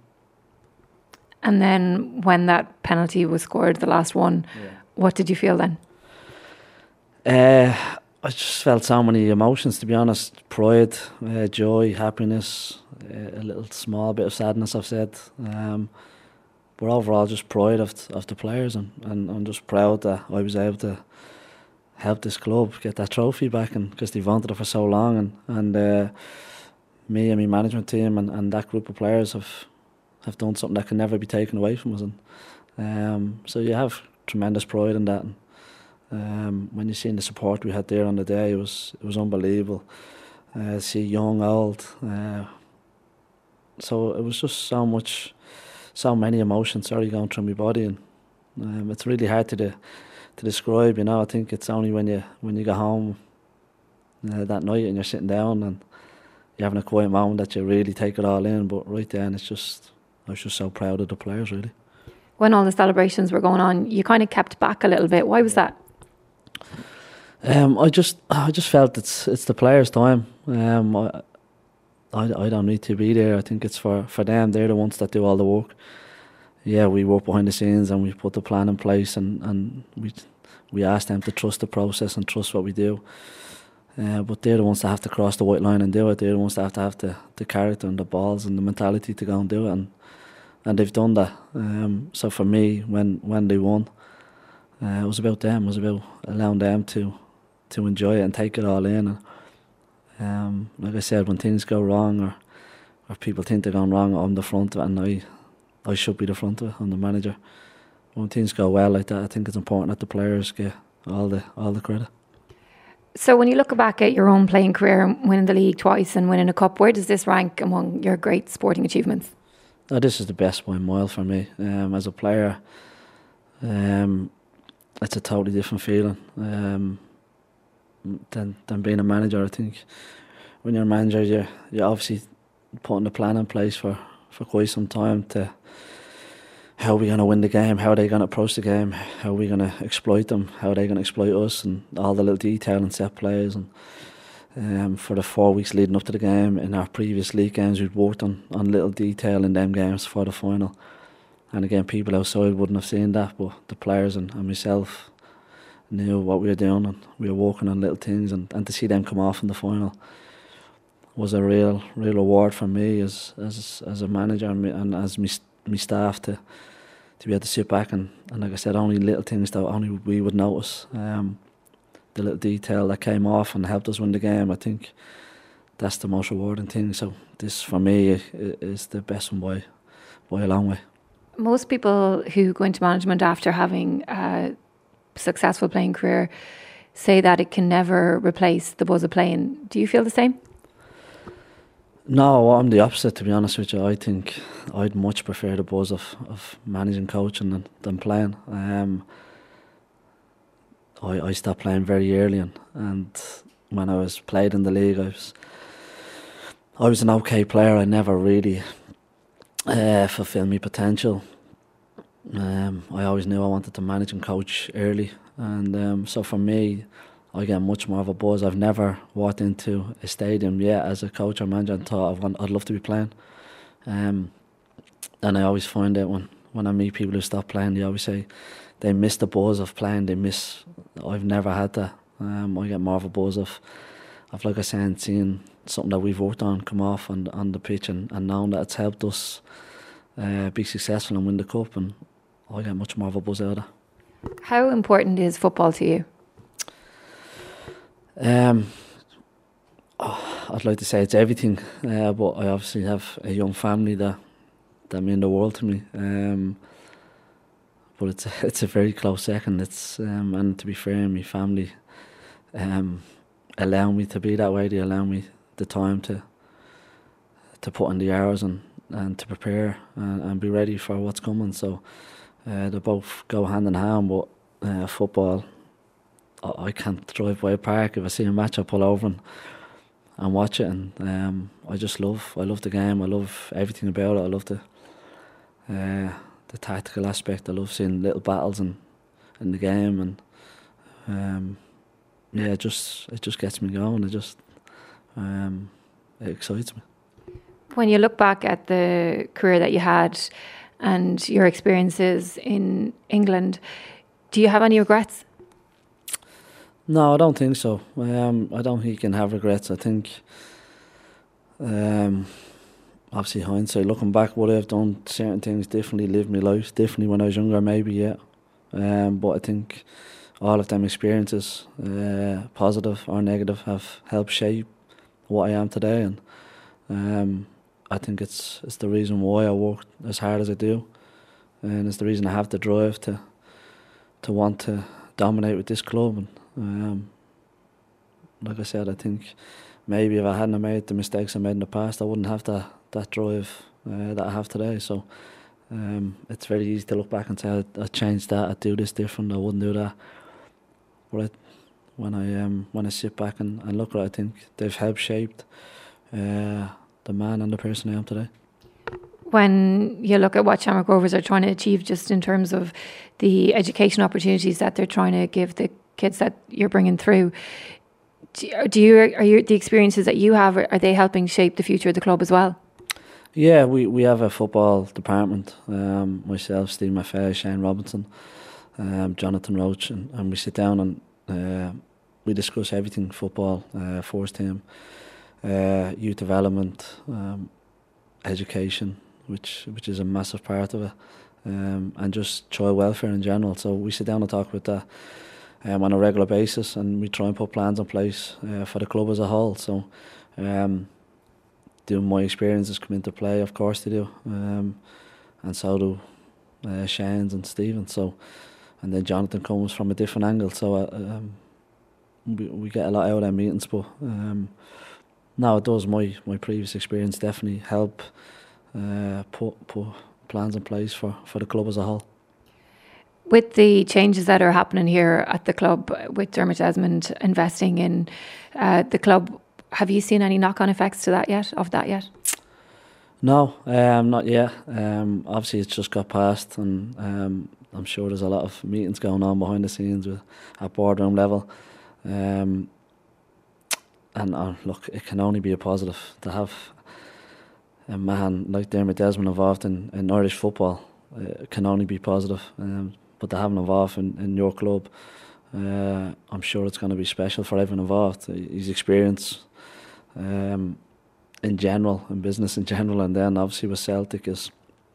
And then when that penalty was scored, the last one, yeah. What did you feel then? Uh, I just felt so many emotions, to be honest. Pride, uh, joy, happiness, uh, a little small bit of sadness, I've said. Um, but overall, just pride of, of the players, and, and I'm just proud that I was able to help this club get that trophy back, and because they've wanted it for so long. And, and uh, me and my management team and, and that group of players have, have done something that can never be taken away from us. And um, so you have tremendous pride in that. And, Um, when you seen the support we had there on the day, it was it was unbelievable. Uh, see young, old, uh, so it was just so much, so many emotions sorry going through my body, and um, it's really hard to de, to describe. You know, I think it's only when you when you go home uh, that night and you're sitting down and you're having a quiet moment that you really take it all in. But right then, it's just I was just so proud of the players, really. When all the celebrations were going on, you kind of kept back a little bit. Why was that? Um, I just, I just felt it's it's the players' time. Um, I, I, I don't need to be there. I think it's for, for them. They're the ones that do all the work. Yeah, we work behind the scenes and we put the plan in place, and, and we we ask them to trust the process and trust what we do. Uh, but they're the ones that have to cross the white line and do it. They're the ones that have to have the, the character and the balls and the mentality to go and do it, and and they've done that. Um, so for me, when when they won, uh, it was about them. It was about allowing them to. to enjoy it and take it all in. And um, like I said, when things go wrong or or people think they're going wrong, I'm the front of it, and I I should be the front of it. I'm the manager. When things go well like that, I think it's important that the players get all the all the credit. So when you look back at your own playing career, winning the league twice and winning a cup, where does this rank among your great sporting achievements? Oh, this is the best by a mile for me. Um, as a player, um, it's a totally different feeling. Um, Than, than being a manager. I think when you're a manager, you're, you're obviously putting a plan in place for, for quite some time to how are we going to win the game, how are they going to approach the game, how are we going to exploit them, how are they going to exploit us, and all the little detail and set plays. And um, for the four weeks leading up to the game, in our previous league games, we'd worked on, on little detail in them games for the final. And again, people outside wouldn't have seen that, but the players and, and myself knew what we were doing, and we were working on little things, and, and to see them come off in the final was a real real reward for me as as as a manager, and, me, and as me, me staff to to be able to sit back and, and like I said, only little things that only we would notice, um, the little detail that came off and helped us win the game. I think that's the most rewarding thing. So this for me is the best one by by a long way. Most people who go into management after having uh, successful playing career say that it can never replace the buzz of playing. Do you feel the same? No, I'm the opposite, to be honest with you. I think I'd much prefer the buzz of, of managing, coaching than, than playing. Um, I, I stopped playing very early, and, and when I was played in the league, I was I was an okay player. I never really uh, fulfilled my potential. Um, I always knew I wanted to manage and coach early, and um, so for me, I get much more of a buzz. I've never walked into a stadium yet as a coach or manager and thought I'd, want, I'd love to be playing. Um, and I always find out when, when I meet people who stop playing, they always say they miss the buzz of playing. They miss. I've never had that. Um, I get more of a buzz of, of like I said, seeing something that we've worked on come off on, on the pitch and, and knowing that it's helped us uh, be successful and win the cup. And I get much more of a buzz out of that. How important is football to you? Um, oh, I'd like to say it's everything, uh, but I obviously have a young family that that mean the world to me. Um, but it's a, it's a very close second. It's um, and to be fair, my family um, allow me to be that way. They allow me the time to to put in the hours and, and to prepare and, and be ready for what's coming. So uh, they both go hand in hand. But uh, football, I, I can't drive by a park. If I see a match, I pull over and, and watch it. And um, I just love I love the game. I love everything about it. I love the uh, the tactical aspect. I love seeing little battles in, in the game, and um, yeah, it just it just gets me going. It just um, it excites me. When you look back at the career that you had and your experiences in England, do you have any regrets? No, I don't think so. Um, I don't think you can have regrets. I think, um, obviously hindsight, looking back, would I have done certain things differently, lived my life differently when I was younger, maybe, yeah. Um, but I think all of them experiences, uh, positive or negative, have helped shape what I am today. And um, I think it's it's the reason why I work as hard as I do. And it's the reason I have the drive to to want to dominate with this club. And um, like I said, I think maybe if I hadn't made the mistakes I made in the past, I wouldn't have that, that drive uh, that I have today. So um, it's very easy to look back and say I, I changed that, I'd do this different, I wouldn't do that. But I, when I um, when I sit back and, and look at it, I think they've helped shaped uh, the man and the person I am today. When you look at what Shamrock Rovers are trying to achieve, just in terms of the education opportunities that they're trying to give the kids that you're bringing through, do you are you the experiences that you have, are they helping shape the future of the club as well? Yeah, we, we have a football department. Um, myself, Steve Maffei, Shane Robinson, um, Jonathan Roach, and, and we sit down and uh, we discuss everything football, uh, first team, uh, youth development, um, education, which which is a massive part of it, um, and just child welfare in general. So we sit down and talk about that um, on a regular basis, and we try and put plans in place uh, for the club as a whole. So um, do my experiences come into play? Of course they do, um, and so do uh, Shane's and Stephen's. So, and then Jonathan comes from a different angle. So uh, um, we we get a lot out of our meetings, but um, no, it does. My my previous experience definitely help uh, put put plans in place for, for the club as a whole. With the changes that are happening here at the club, with Dermot Desmond investing in uh, the club, have you seen any knock-on effects to that yet? Of that yet? No, um, not yet. Um, obviously, it's just got passed, and um, I'm sure there's a lot of meetings going on behind the scenes with, at boardroom level. Um, and uh, look, it can only be a positive to have a man like Dermot Desmond involved in, in Irish football. It can only be positive. Um, but to have him involved in, in your club, uh, I'm sure it's going to be special for everyone involved. His experience um, in general, in business in general, and then obviously with Celtic is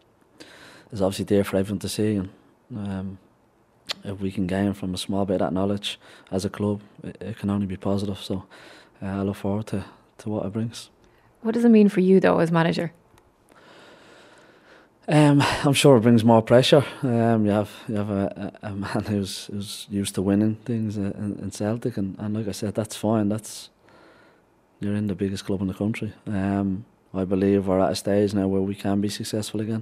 is obviously there for everyone to see. And um, if we can gain from a small bit of that knowledge as a club, it, it can only be positive. So uh, I look forward to, to what it brings. What does it mean for you, though, as manager? Um, I'm sure it brings more pressure. Um, you have you have a, a man who's who's used to winning things in, in Celtic, and, and like I said, that's fine. That's you're in the biggest club in the country. Um, I believe we're at a stage now where we can be successful again.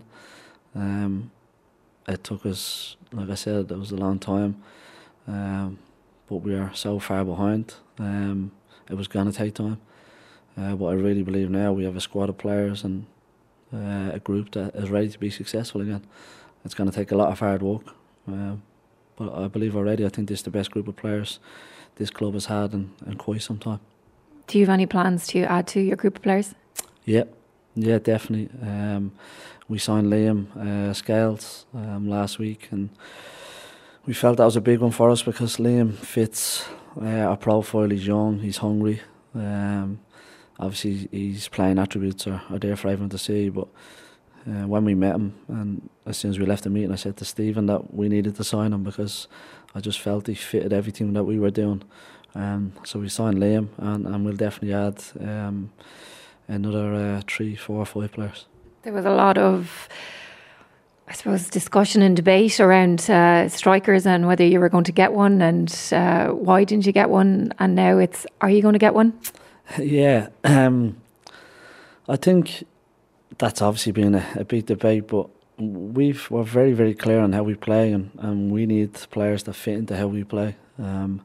Um, it took us, like I said, it was a long time. Um, but we are so far behind. Um, it was going to take time. Uh, but I really believe now we have a squad of players and uh, a group that is ready to be successful again. It's going to take a lot of hard work. Uh, but I believe already, I think this is the best group of players this club has had in, in quite some time. Do you have any plans to add to your group of players? Yeah, yeah, definitely. Um, we signed Liam uh, Scales um, last week, and we felt that was a big one for us because Liam fits uh, our profile. He's young, he's hungry. Um, obviously, his playing attributes are, are there for everyone to see. But uh, when we met him, and as soon as we left the meeting, I said to Stephen that we needed to sign him because I just felt he fitted everything that we were doing. Um, so we signed Liam, and, and we'll definitely add um, another uh, three, four, five players. There was a lot of, I suppose, discussion and debate around uh, strikers and whether you were going to get one and uh, why didn't you get one, and now it's, are you going to get one? Yeah, um, I think that's obviously been a, a big debate, but we've, we're very, very clear on how we play, and, and we need players that fit into how we play. Um,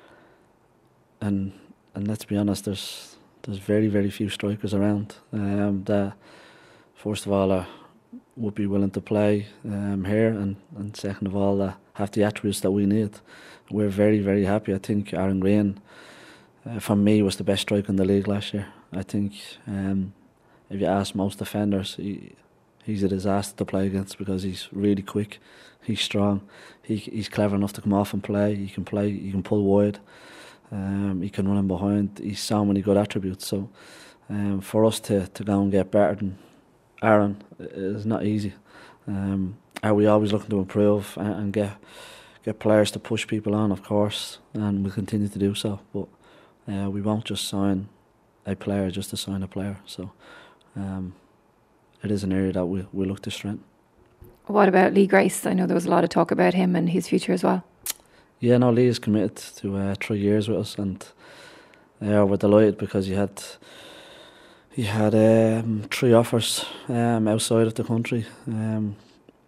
And and let's be honest, there's there's very very few strikers around um, that first of all are, would be willing to play um, here, and, and second of all uh, have the attributes that we need. We're very very happy. I think Aaron Green, uh, for me, was the best striker in the league last year. I think um, if you ask most defenders, he, he's a disaster to play against because he's really quick, he's strong, he he's clever enough to come off and play. He can play, he can pull wide. Um, he can run in behind. He's so many good attributes. So um, for us to, to go and get better than Aaron is not easy. Um, are we always looking to improve and, and get get players to push people on? Of course, and we'll continue to do so. But uh, we won't just sign a player just to sign a player. So um, it is an area that we we look to strengthen. What about Lee Grace? I know there was a lot of talk about him and his future as well. Yeah, no, Lee is committed to uh, three years with us, and uh, we're delighted because he had he had um, three offers um, outside of the country, um,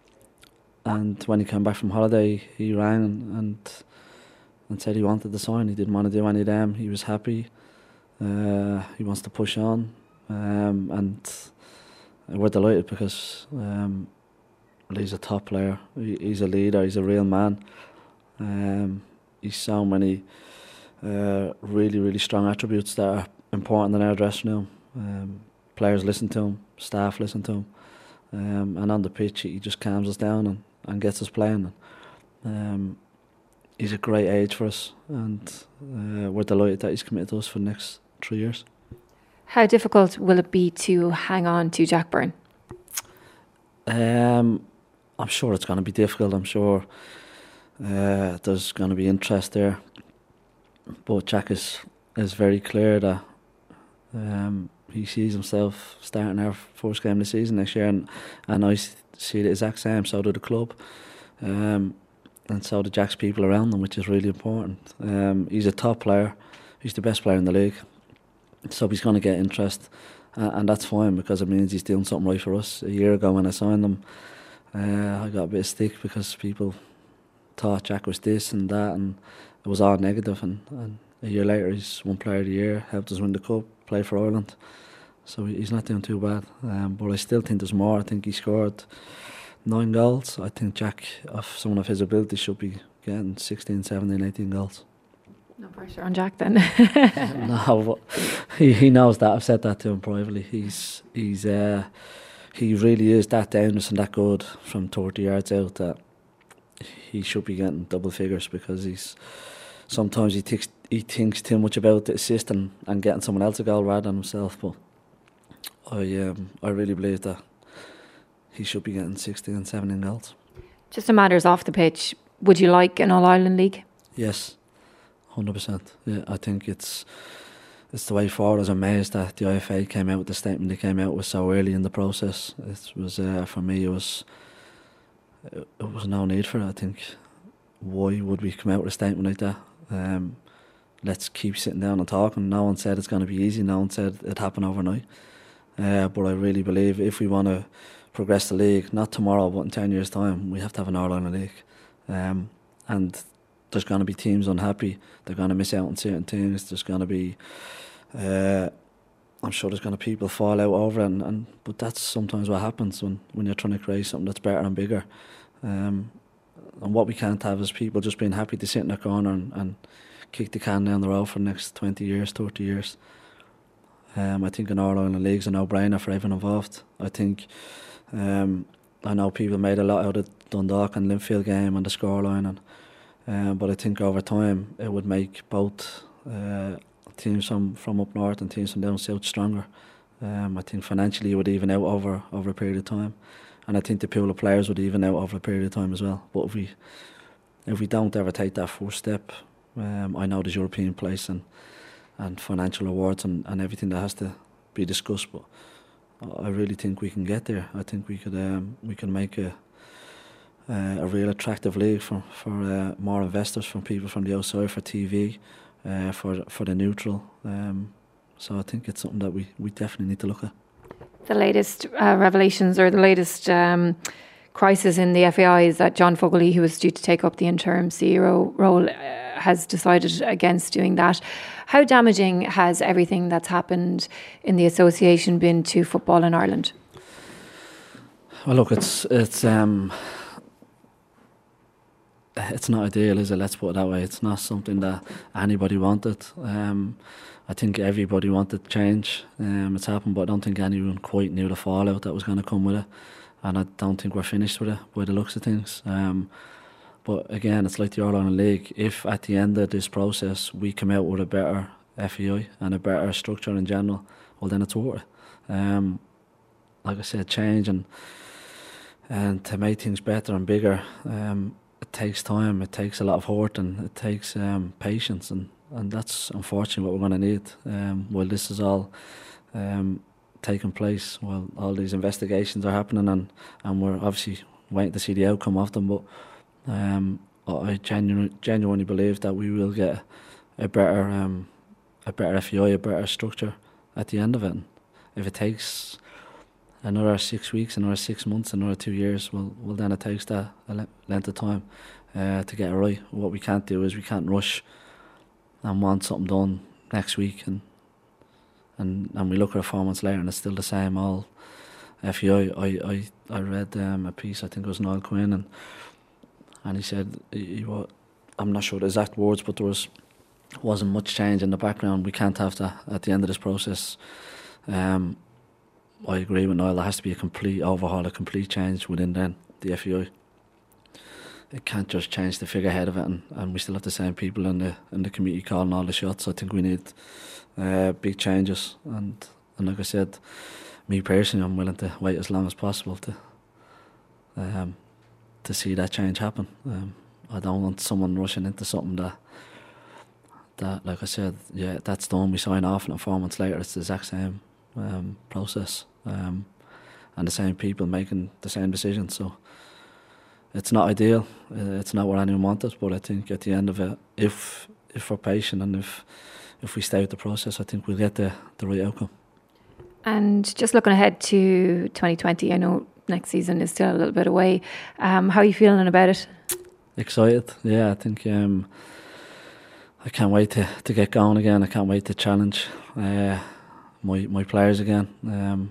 and when he came back from holiday, he rang and, and and said he wanted to sign. He didn't want to do any of them. He was happy. Uh, he wants to push on, um, and we're delighted because um, Lee's a top player. He, he's a leader. He's a real man. Um, he's so many uh, really, really strong attributes that are important in our dressing room. Um, players listen to him, staff listen to him, um, and on the pitch he just calms us down and, and gets us playing. Um, he's a great age for us, and uh, we're delighted that he's committed to us for the next three years. How difficult will it be to hang on to Jack Byrne? Um, I'm sure it's going to be difficult. I'm sure Uh, there's going to be interest there, but Jack is is very clear that um, he sees himself starting our first game of the season next year, and, and I see the exact same. So do the club, um, and so do Jack's people around him, which is really important. Um, he's a top player. He's the best player in the league, so he's going to get interest, uh, and that's fine because it means he's doing something right for us. A year ago when I signed him, uh, I got a bit of stick because people thought Jack was this and that, and it was all negative, and, and a year later he's one player of the year, helped us win the cup, play for Ireland, so he's not doing too bad. Um, but I still think there's more. I think he scored nine goals. I think Jack, of someone of his ability, should be getting sixteen, seventeen, eighteen goals. No pressure on Jack then. No, but he, he knows that. I've said that to him privately. He's he's uh, he really is that dangerous and that good from thirty yards out that he should be getting double figures, because he's sometimes he thinks he thinks too much about the assist and, and getting someone else a goal rather than himself. But I um, I really believe that he should be getting sixteen, seventeen goals. Just a matters off the pitch. Would you like an All Ireland League? Yes, one hundred percent. Yeah, I think it's it's the way forward. I was amazed that the I F A came out with the statement they came out with so early in the process. It was uh, for me it was. It was no need for it. I think, why would we come out with a statement like that? Um, let's keep sitting down and talking. No one said it's going to be easy. No one said it'd happen overnight. Uh, but I really believe if we want to progress the league, not tomorrow but in ten years' time, we have to have an All Ireland League. Um, and there's going to be teams unhappy. They're going to miss out on certain things. There's going to be, uh, I'm sure there's going to be people fall out over it. And, and but that's sometimes what happens when, when you're trying to create something that's better and bigger. Um, and what we can't have is people just being happy to sit in their corner and, and kick the can down the road for the next twenty years, thirty years. Um, I think an All-Ireland League's a no-brainer for everyone involved. I think, um, I know people made a lot out of the Dundalk and Linfield game and the scoreline, and um, but I think over time it would make both uh, teams from, from up north and teams from down south stronger. Um, I think financially it would even out over, over a period of time, and I think the pool of players would even out over a period of time as well. But if we if we don't ever take that first step, um, I know there's European place and and financial awards and, and everything that has to be discussed, but I really think we can get there. I think we could um, we can make a uh, a real attractive league for for uh, more investors, from people from the outside, for T V, uh, for for the neutral. Um, so I think it's something that we, we definitely need to look at. The latest uh, revelations or the latest um, crisis in the F A I is that John Fogarty, who was due to take up the interim C E O role, uh, has decided against doing that. How damaging has everything that's happened in the association been to football in Ireland? Well, look, it's it's um, it's not ideal, is it? Let's put it that way. It's not something that anybody wanted. Um, I think everybody wanted change. Um, it's happened, but I don't think anyone quite knew the fallout that was going to come with it. And I don't think we're finished with it by the looks of things. Um, but again, it's like the All-Ireland League. If at the end of this process we come out with a better F E I and a better structure in general, well, then it's worth it. Um, like I said, change and and to make things better and bigger, um, it takes time, it takes a lot of hurt, and it takes um, patience, and, and that's unfortunately what we're going to need. Um, while this is all um, taking place, while all these investigations are happening, and, and we're obviously waiting to see the outcome of them, but um, I genuinely, genuinely believe that we will get a better um, a better F E I, a better structure at the end of it. And if it takes another six weeks, another six months, another two years, well, well then it takes that length of time uh, to get it right. What we can't do is we can't rush and want something done next week, and and, and we look at it four months later and it's still the same. All F E I. I I, I read um, a piece, I think it was Niall Quinn, and and he said he, he, I'm not sure the exact words, but there was wasn't much change in the background. We can't have that at the end of this process. Um, I agree with Niall. There has to be a complete overhaul, a complete change within then the F E I. It can't just change the figurehead of it, and, and we still have the same people in the in the committee calling all the shots. I think we need uh, big changes, and and like I said, me personally, I'm willing to wait as long as possible to um, to see that change happen. Um, I don't want someone rushing into something that that, like I said, yeah, that's done. We sign off, and four months later, it's the exact same um, process, um, and the same people making the same decisions. So it's not ideal. Uh, it's not what anyone wanted, but I think at the end of it, if if we're patient and if if we stay with the process, I think we'll get the the right outcome. And just looking ahead to twenty twenty, I know next season is still a little bit away. Um, how are you feeling about it? Excited, yeah. I think um, I can't wait to, to get going again. I can't wait to challenge uh, my my players again. Um,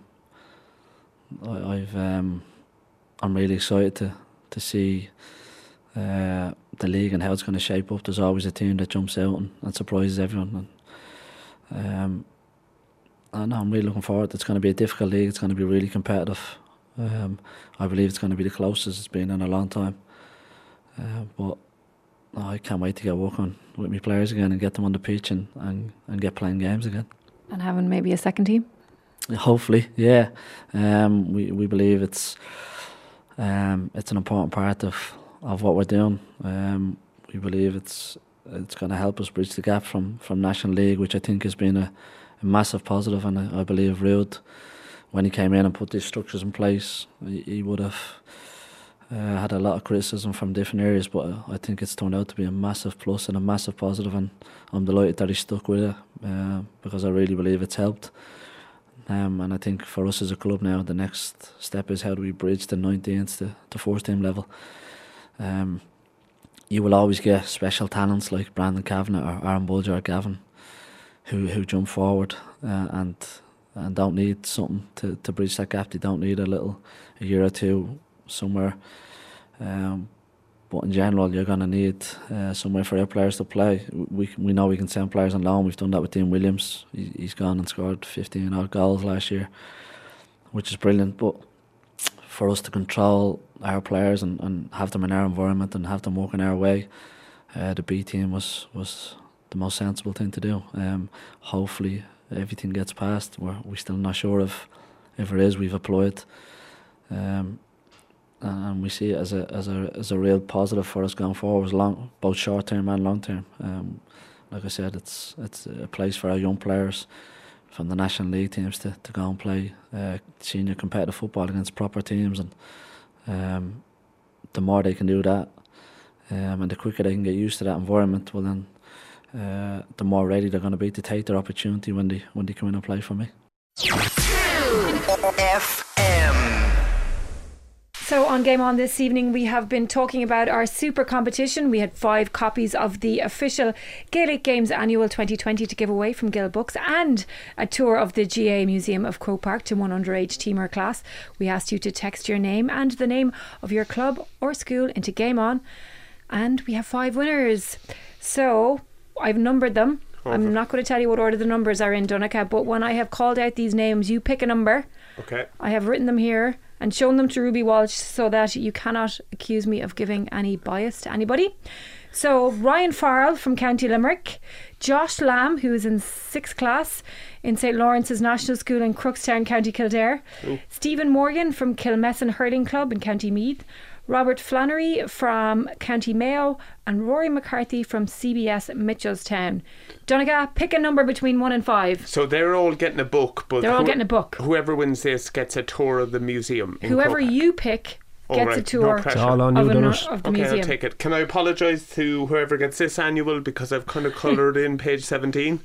I, I've um, I'm really excited to to see uh, the league and how it's going to shape up. There's always a team that jumps out and, and surprises everyone. And, um, I know I'm really looking forward. It's going to be a difficult league. It's going to be really competitive. Um, I believe it's going to be the closest it's been in a long time. Uh, but oh, I can't wait to get working with my players again and get them on the pitch and, and, and get playing games again. And having maybe a second team? Hopefully, yeah. Um, we we believe it's um, it's an important part of, of what we're doing. Um, we believe it's it's going to help us bridge the gap from, from National League, which I think has been a, a massive positive. And I, I believe Ruud, when he came in and put these structures in place, he, he would have uh, had a lot of criticism from different areas, but uh, I think it's turned out to be a massive plus and a massive positive, and I'm delighted that he stuck with it uh, because I really believe it's helped. Um, and I think for us as a club now, the next step is how do we bridge the nineteenth to, to first team level. Um, you will always get special talents like Brandon Kavanagh or Aaron Bulger or Gavin who who jump forward uh, and and don't need something to, to bridge that gap. They don't need a little a year or two somewhere. Um, but in general, you're going to need uh, somewhere for our players to play. We we know we can send players on loan. We've done that with Dean Williams. He, he's gone and scored fifteen odd goals last year, which is brilliant. But for us to control our players and, and have them in our environment and have them working our way, uh, the B team was, was the most sensible thing to do. Um, hopefully everything gets passed. We're, we're still not sure if, if it is. We've applied. Um, and we see it as a as a as a real positive for us going forward, long, both short term and long term. Um, like I said, it's it's a place for our young players from the National League teams to, to go and play uh, senior competitive football against proper teams, and um, the more they can do that, um, and the quicker they can get used to that environment, well then, uh, the more ready they're going to be to take their opportunity when they when they come in and play for me. F M. So on Game On this evening, we have been talking about our super competition. We had five copies of the official Gaelic Games Annual twenty twenty to give away from Gill Books, and a tour of the G A Museum of Croke Park to one underage team or class. We asked you to text your name and the name of your club or school into Game On, and we have five winners. So I've numbered them. Over. I'm not going to tell you what order the numbers are in, Donncha, but when I have called out these names, you pick a number. Okay. I have written them here and shown them to Ruby Walsh so that you cannot accuse me of giving any bias to anybody. So Ryan Farrell from County Limerick, Josh Lamb, who is in sixth class in Saint Lawrence's National School in Crookstown, County Kildare, Ooh. Stephen Morgan from Kilmessan Hurling Club in County Meath, Robert Flannery from County Mayo, and Rory McCarthy from C B S Mitchellstown. Donncha, pick a number between one and five. So they're all getting a book, but they're all who, getting a book. Whoever wins this gets a tour of the museum. Whoever Croke. you pick gets right. a tour no it's all on you, of, an, of the okay, museum. I'll take it. Can I apologise to whoever gets this annual because I've kind of coloured in page seventeen?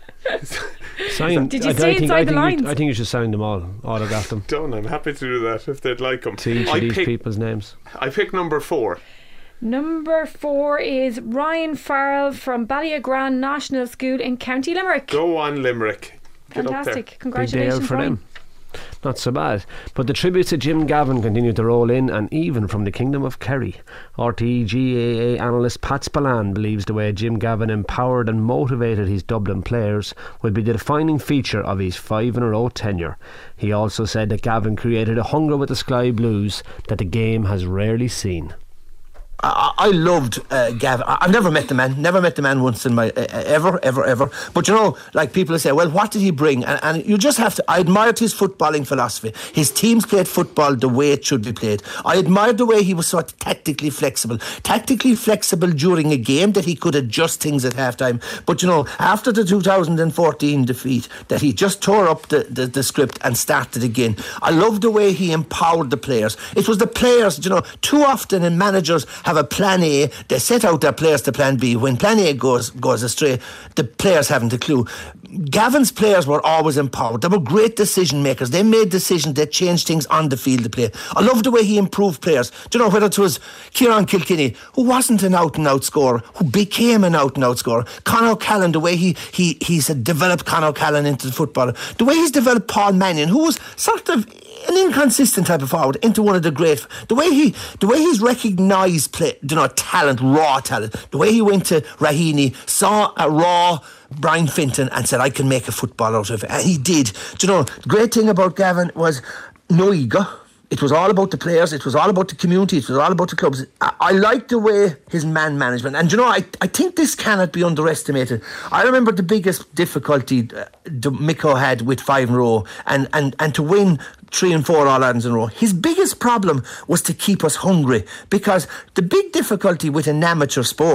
Sign, Did you I, say I think, inside I the think lines? You, I think you should sign them all, autograph them. Done. I'm happy to do that if they'd like them. To each I of these pick, people's names. I pick number four. Number four is Ryan Farrell from Ballyagran National School in County Limerick. Go on, Limerick. Get Fantastic. Up there. Congratulations, Big day out for Ryan. them. Not so bad. But the tributes to Jim Gavin continue to roll in, and even from the Kingdom of Kerry. R T G A A analyst Pat Spillane believes the way Jim Gavin empowered and motivated his Dublin players will be the defining feature of his five-in-a-row tenure. He also said that Gavin created a hunger with the Sky Blues that the game has rarely seen. I, I loved uh, Gavin. I've never met the man, never met the man once in my uh, ever, ever, ever. But you know, like people say, well, what did he bring? And, and you just have to. I admired his footballing philosophy. His teams played football the way it should be played. I admired the way he was so tactically flexible, tactically flexible during a game that he could adjust things at halftime. But you know, after the two thousand fourteen defeat, that he just tore up the, the, the script and started again. I loved the way he empowered the players. It was the players. You know, too often in managers have a plan A, they set out their players to plan B. When plan A goes goes astray, the players haven't a clue. Gavin's players were always empowered. They were great decision makers. They made decisions that changed things on the field of play. I love the way he improved players. Do you know, whether it was Kieran Kilkenny, who wasn't an out and out scorer, who became an out and out scorer, Conor Callan, the way he he he's developed Conor Callan into the footballer, the way he's developed Paul Mannion, who was sort of an inconsistent type of forward, into one of the great. The way he, the way he's recognised play, you know, talent, raw talent. The way he went to Raheny, saw a raw Brian Finton and said, "I can make a football out of it," and he did. Do you know, the great thing about Gavin was no ego. It was all about the players. It was all about the community. It was all about the clubs. I, I like the way his man management. And you know, I, I think this cannot be underestimated. I remember the biggest difficulty uh, Miko had with five in a row, and, and, and to win three and four All-Irelands in a row. His biggest problem was to keep us hungry, because the big difficulty with an amateur sport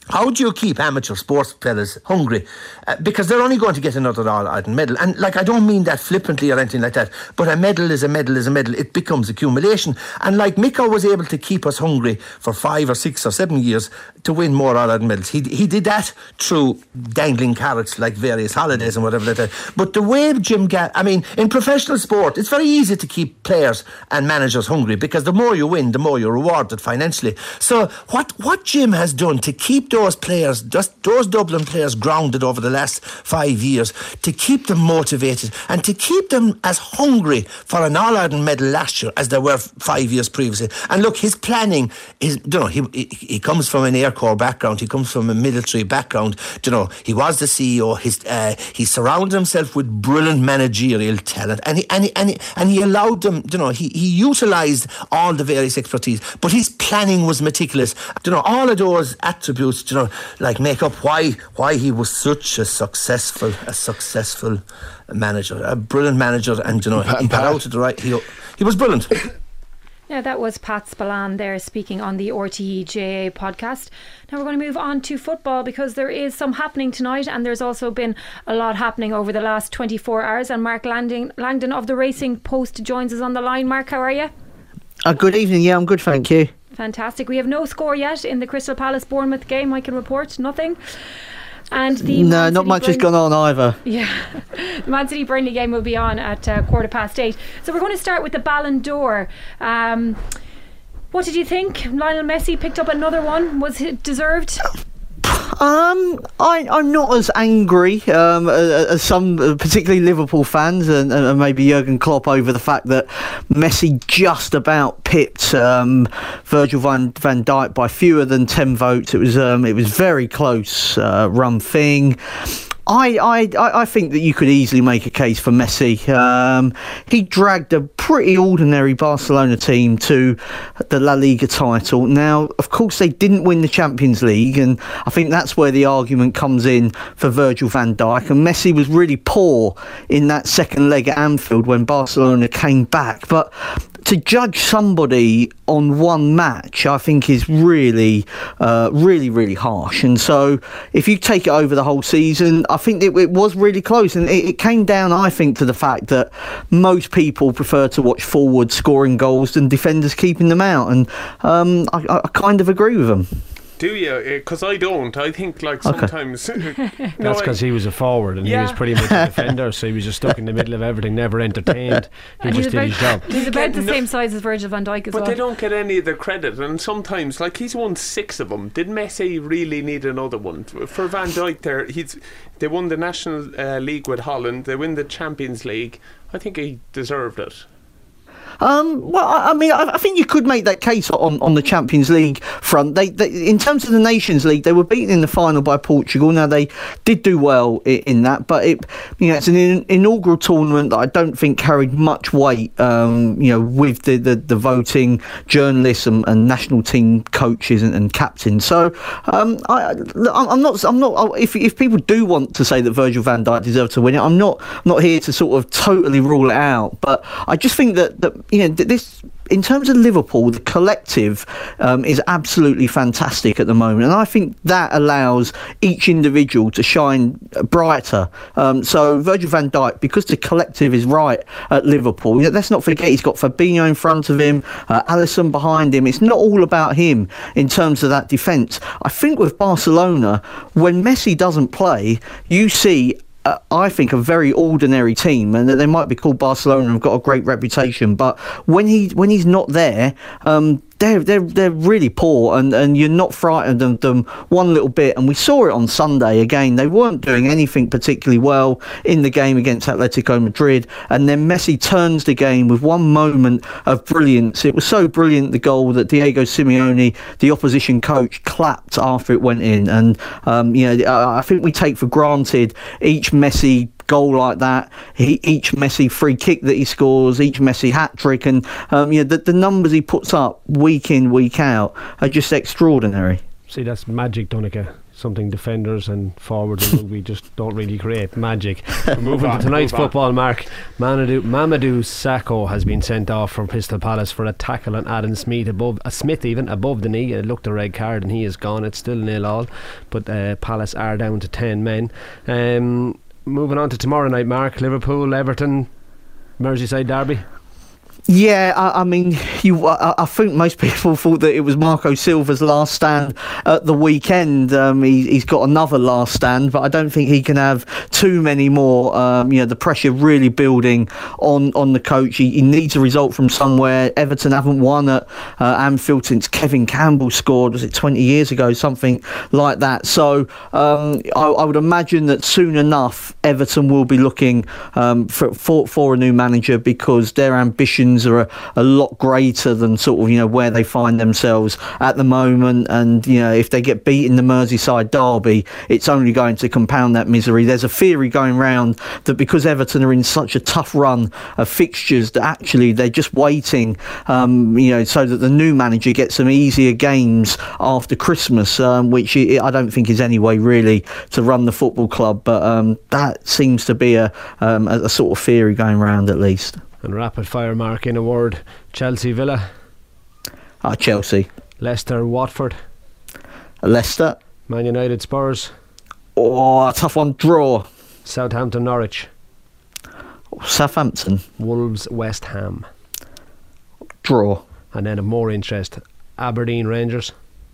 How do you keep amateur sports fellas hungry? Uh, because they're only going to get another All-Ireland medal. And like, I don't mean that flippantly or anything like that, but a medal is a medal is a medal. It becomes accumulation. And like Miko was able to keep us hungry for five or six or seven years to win more All-Ireland medals. He he did that through dangling carrots like various holidays and whatever like that. But the way Jim Gavin, I mean, in professional sport, it's very easy to keep players and managers hungry because the more you win, the more you're rewarded financially. So what, what Jim has done to keep those players, just those Dublin players grounded over the last five years, to keep them motivated and to keep them as hungry for an All-Ireland medal last year as they were five years previously. And look, his planning is, you know, he he, he comes from an Air Corps background, he comes from a military background, you know, he was the C E O, his, uh, he surrounded himself with brilliant managerial talent, and he, and he, and he, and he allowed them, you know, he, he utilised all the various expertise, but his planning was meticulous. You know, all of those attributes, you know, like make up why why he was such a successful a successful manager, a brilliant manager, and you know he, he got out at the right. He he was brilliant. Now that was Pat Spillane there speaking on the R T E J A podcast. Now we're going to move on to football because there is some happening tonight, and there's also been a lot happening over the last twenty-four hours. And Mark Langdon, Langdon of the Racing Post joins us on the line. Mark, how are you? Uh, good evening. Yeah, I'm good, thank you. Fantastic. We have no score yet in the Crystal Palace Bournemouth game. I can report nothing. And the no, Man not City much Burn- has gone on either. Yeah, the Man City Burnley game will be on at uh, quarter past eight. So we're going to start with the Ballon d'Or. Um, what did you think? Lionel Messi picked up another one. Was it deserved? Um, I, I'm not as angry um, as some, particularly Liverpool fans and, and maybe Jurgen Klopp, over the fact that Messi just about pipped um, Virgil van, van Dijk by fewer than ten votes. It was um, it was very close uh, run thing. I, I, I think that you could easily make a case for Messi. Um, he dragged a pretty ordinary Barcelona team to the La Liga title. Now, of course, they didn't win the Champions League, and I think that's where the argument comes in for Virgil van Dijk. And Messi was really poor in that second leg at Anfield when Barcelona came back. But to judge somebody on one match, I think is really, uh, really, really harsh. And so if you take it over the whole season, I think it, it was really close. And it, it came down, I think, to the fact that most people prefer to watch forwards scoring goals than defenders keeping them out. And um, I, I kind of agree with them. Do you? Because I don't. I think like sometimes okay. That's because he was a forward and yeah. he was pretty much a defender, so he was just stuck in the middle of everything, never entertained. He and just did about, his job. He's about the no, same size as Virgil van Dijk as but well. But they don't get any of the credit, and sometimes like he's won six of them. Did Messi really need another one? For Van Dijk there, he's they won the National uh, League with Holland, they win the Champions League. I think he deserved it. Um, well, I, I mean, I, I think you could make that case on, on the Champions League front. They, they, in terms of the Nations League, they were beaten in the final by Portugal. Now they did do well in, in that, but it, you know, it's an in, inaugural tournament that I don't think carried much weight. Um, you know, with the, the, the voting journalists and, and national team coaches and, and captains. So um, I, I'm not. I'm not. If if people do want to say that Virgil van Dijk deserved to win it, I'm not not here to sort of totally rule it out. But I just think that that. You know, this, in terms of Liverpool, the collective um, is absolutely fantastic at the moment, and I think that allows each individual to shine brighter. Um, so Virgil van Dijk, because the collective is right at Liverpool, you know, let's not forget he's got Fabinho in front of him, uh, Alisson behind him. It's not all about him in terms of that defence. I think with Barcelona, when Messi doesn't play, you see Uh, I think a very ordinary team, and that they might be called Barcelona and have got a great reputation, but when he when he's not there, um, they're they're they're really poor, and, and you're not frightened of them one little bit. And we saw it on Sunday again. They weren't doing anything particularly well in the game against Atletico Madrid, and then Messi turns the game with one moment of brilliance. It was so brilliant, the goal, that Diego Simeone, the opposition coach, clapped after it went in. And um, you know, I think we take for granted each Messi goal like that, he, each Messi free kick that he scores, each Messi hat-trick, and um, you know, the, the numbers he puts up week in, week out are just extraordinary. See, that's magic, Donica. something defenders and forwards in rugby just don't really create magic. We're moving on, to tonight's football, Mark. Mamadou, Mamadou Sakho has been sent off from Crystal Palace for a tackle on Adam Smith above a Smith even above the knee. It looked a red card and he is gone. It's still nil all, but uh, Palace are down to ten men. Um, moving on to tomorrow night, Mark. Liverpool, Everton, Merseyside derby. Yeah, I, I mean, you. I, I think most people thought that it was Marco Silva's last stand at the weekend. Um, he, he's got another last stand, but I don't think he can have too many more. Um, you know, the pressure really building on, on the coach. He, he needs a result from somewhere. Everton haven't won at uh, Anfield since Kevin Campbell scored. Was it twenty years ago, something like that? So um, I, I would imagine that soon enough, Everton will be looking um, for, for for a new manager, because their ambitions are a, a lot greater than sort of, you know, where they find themselves at the moment. And, you know, if they get beat in the Merseyside derby, it's only going to compound that misery. There's a theory going round that because Everton are in such a tough run of fixtures, that actually they're just waiting, um, you know, so that the new manager gets some easier games after Christmas, um, which I don't think is any way really to run the football club. But um, that seems to be a, um, a, a sort of theory going round, at least. And rapid fire, Mark, in a word: Chelsea, Villa. Ah, Chelsea. Leicester, Watford. Leicester. Man United, Spurs. Oh, a tough one. Draw. Southampton, Norwich. Southampton. Wolves, West Ham. Draw. And then of more interest, Aberdeen, Rangers.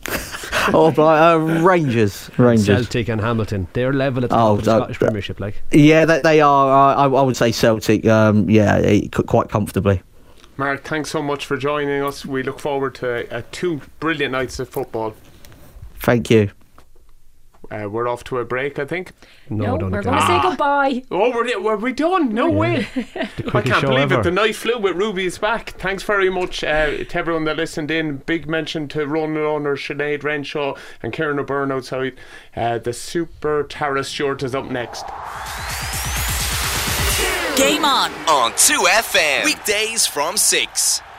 Oh, but, uh, Rangers, Rangers, Celtic and Hamilton. They're level at the top oh, of the uh, Scottish Premiership, like. Yeah, they, they are. I, I would say Celtic. Um, yeah, quite comfortably. Mark, thanks so much for joining us. We look forward to uh, two brilliant nights of football. Thank you. Uh, we're off to a break, I think. No, no we're going to say goodbye. Oh, we're, were we done? No way. I can't believe ever. it. The night flew with Ruby's back. Thanks very much uh, to everyone that listened in. Big mention to Ronan owner Sinead Renshaw and Kieran O'Byrne outside. Uh, the Super Tara Stewart is up next. Game on on two F M. Weekdays from six.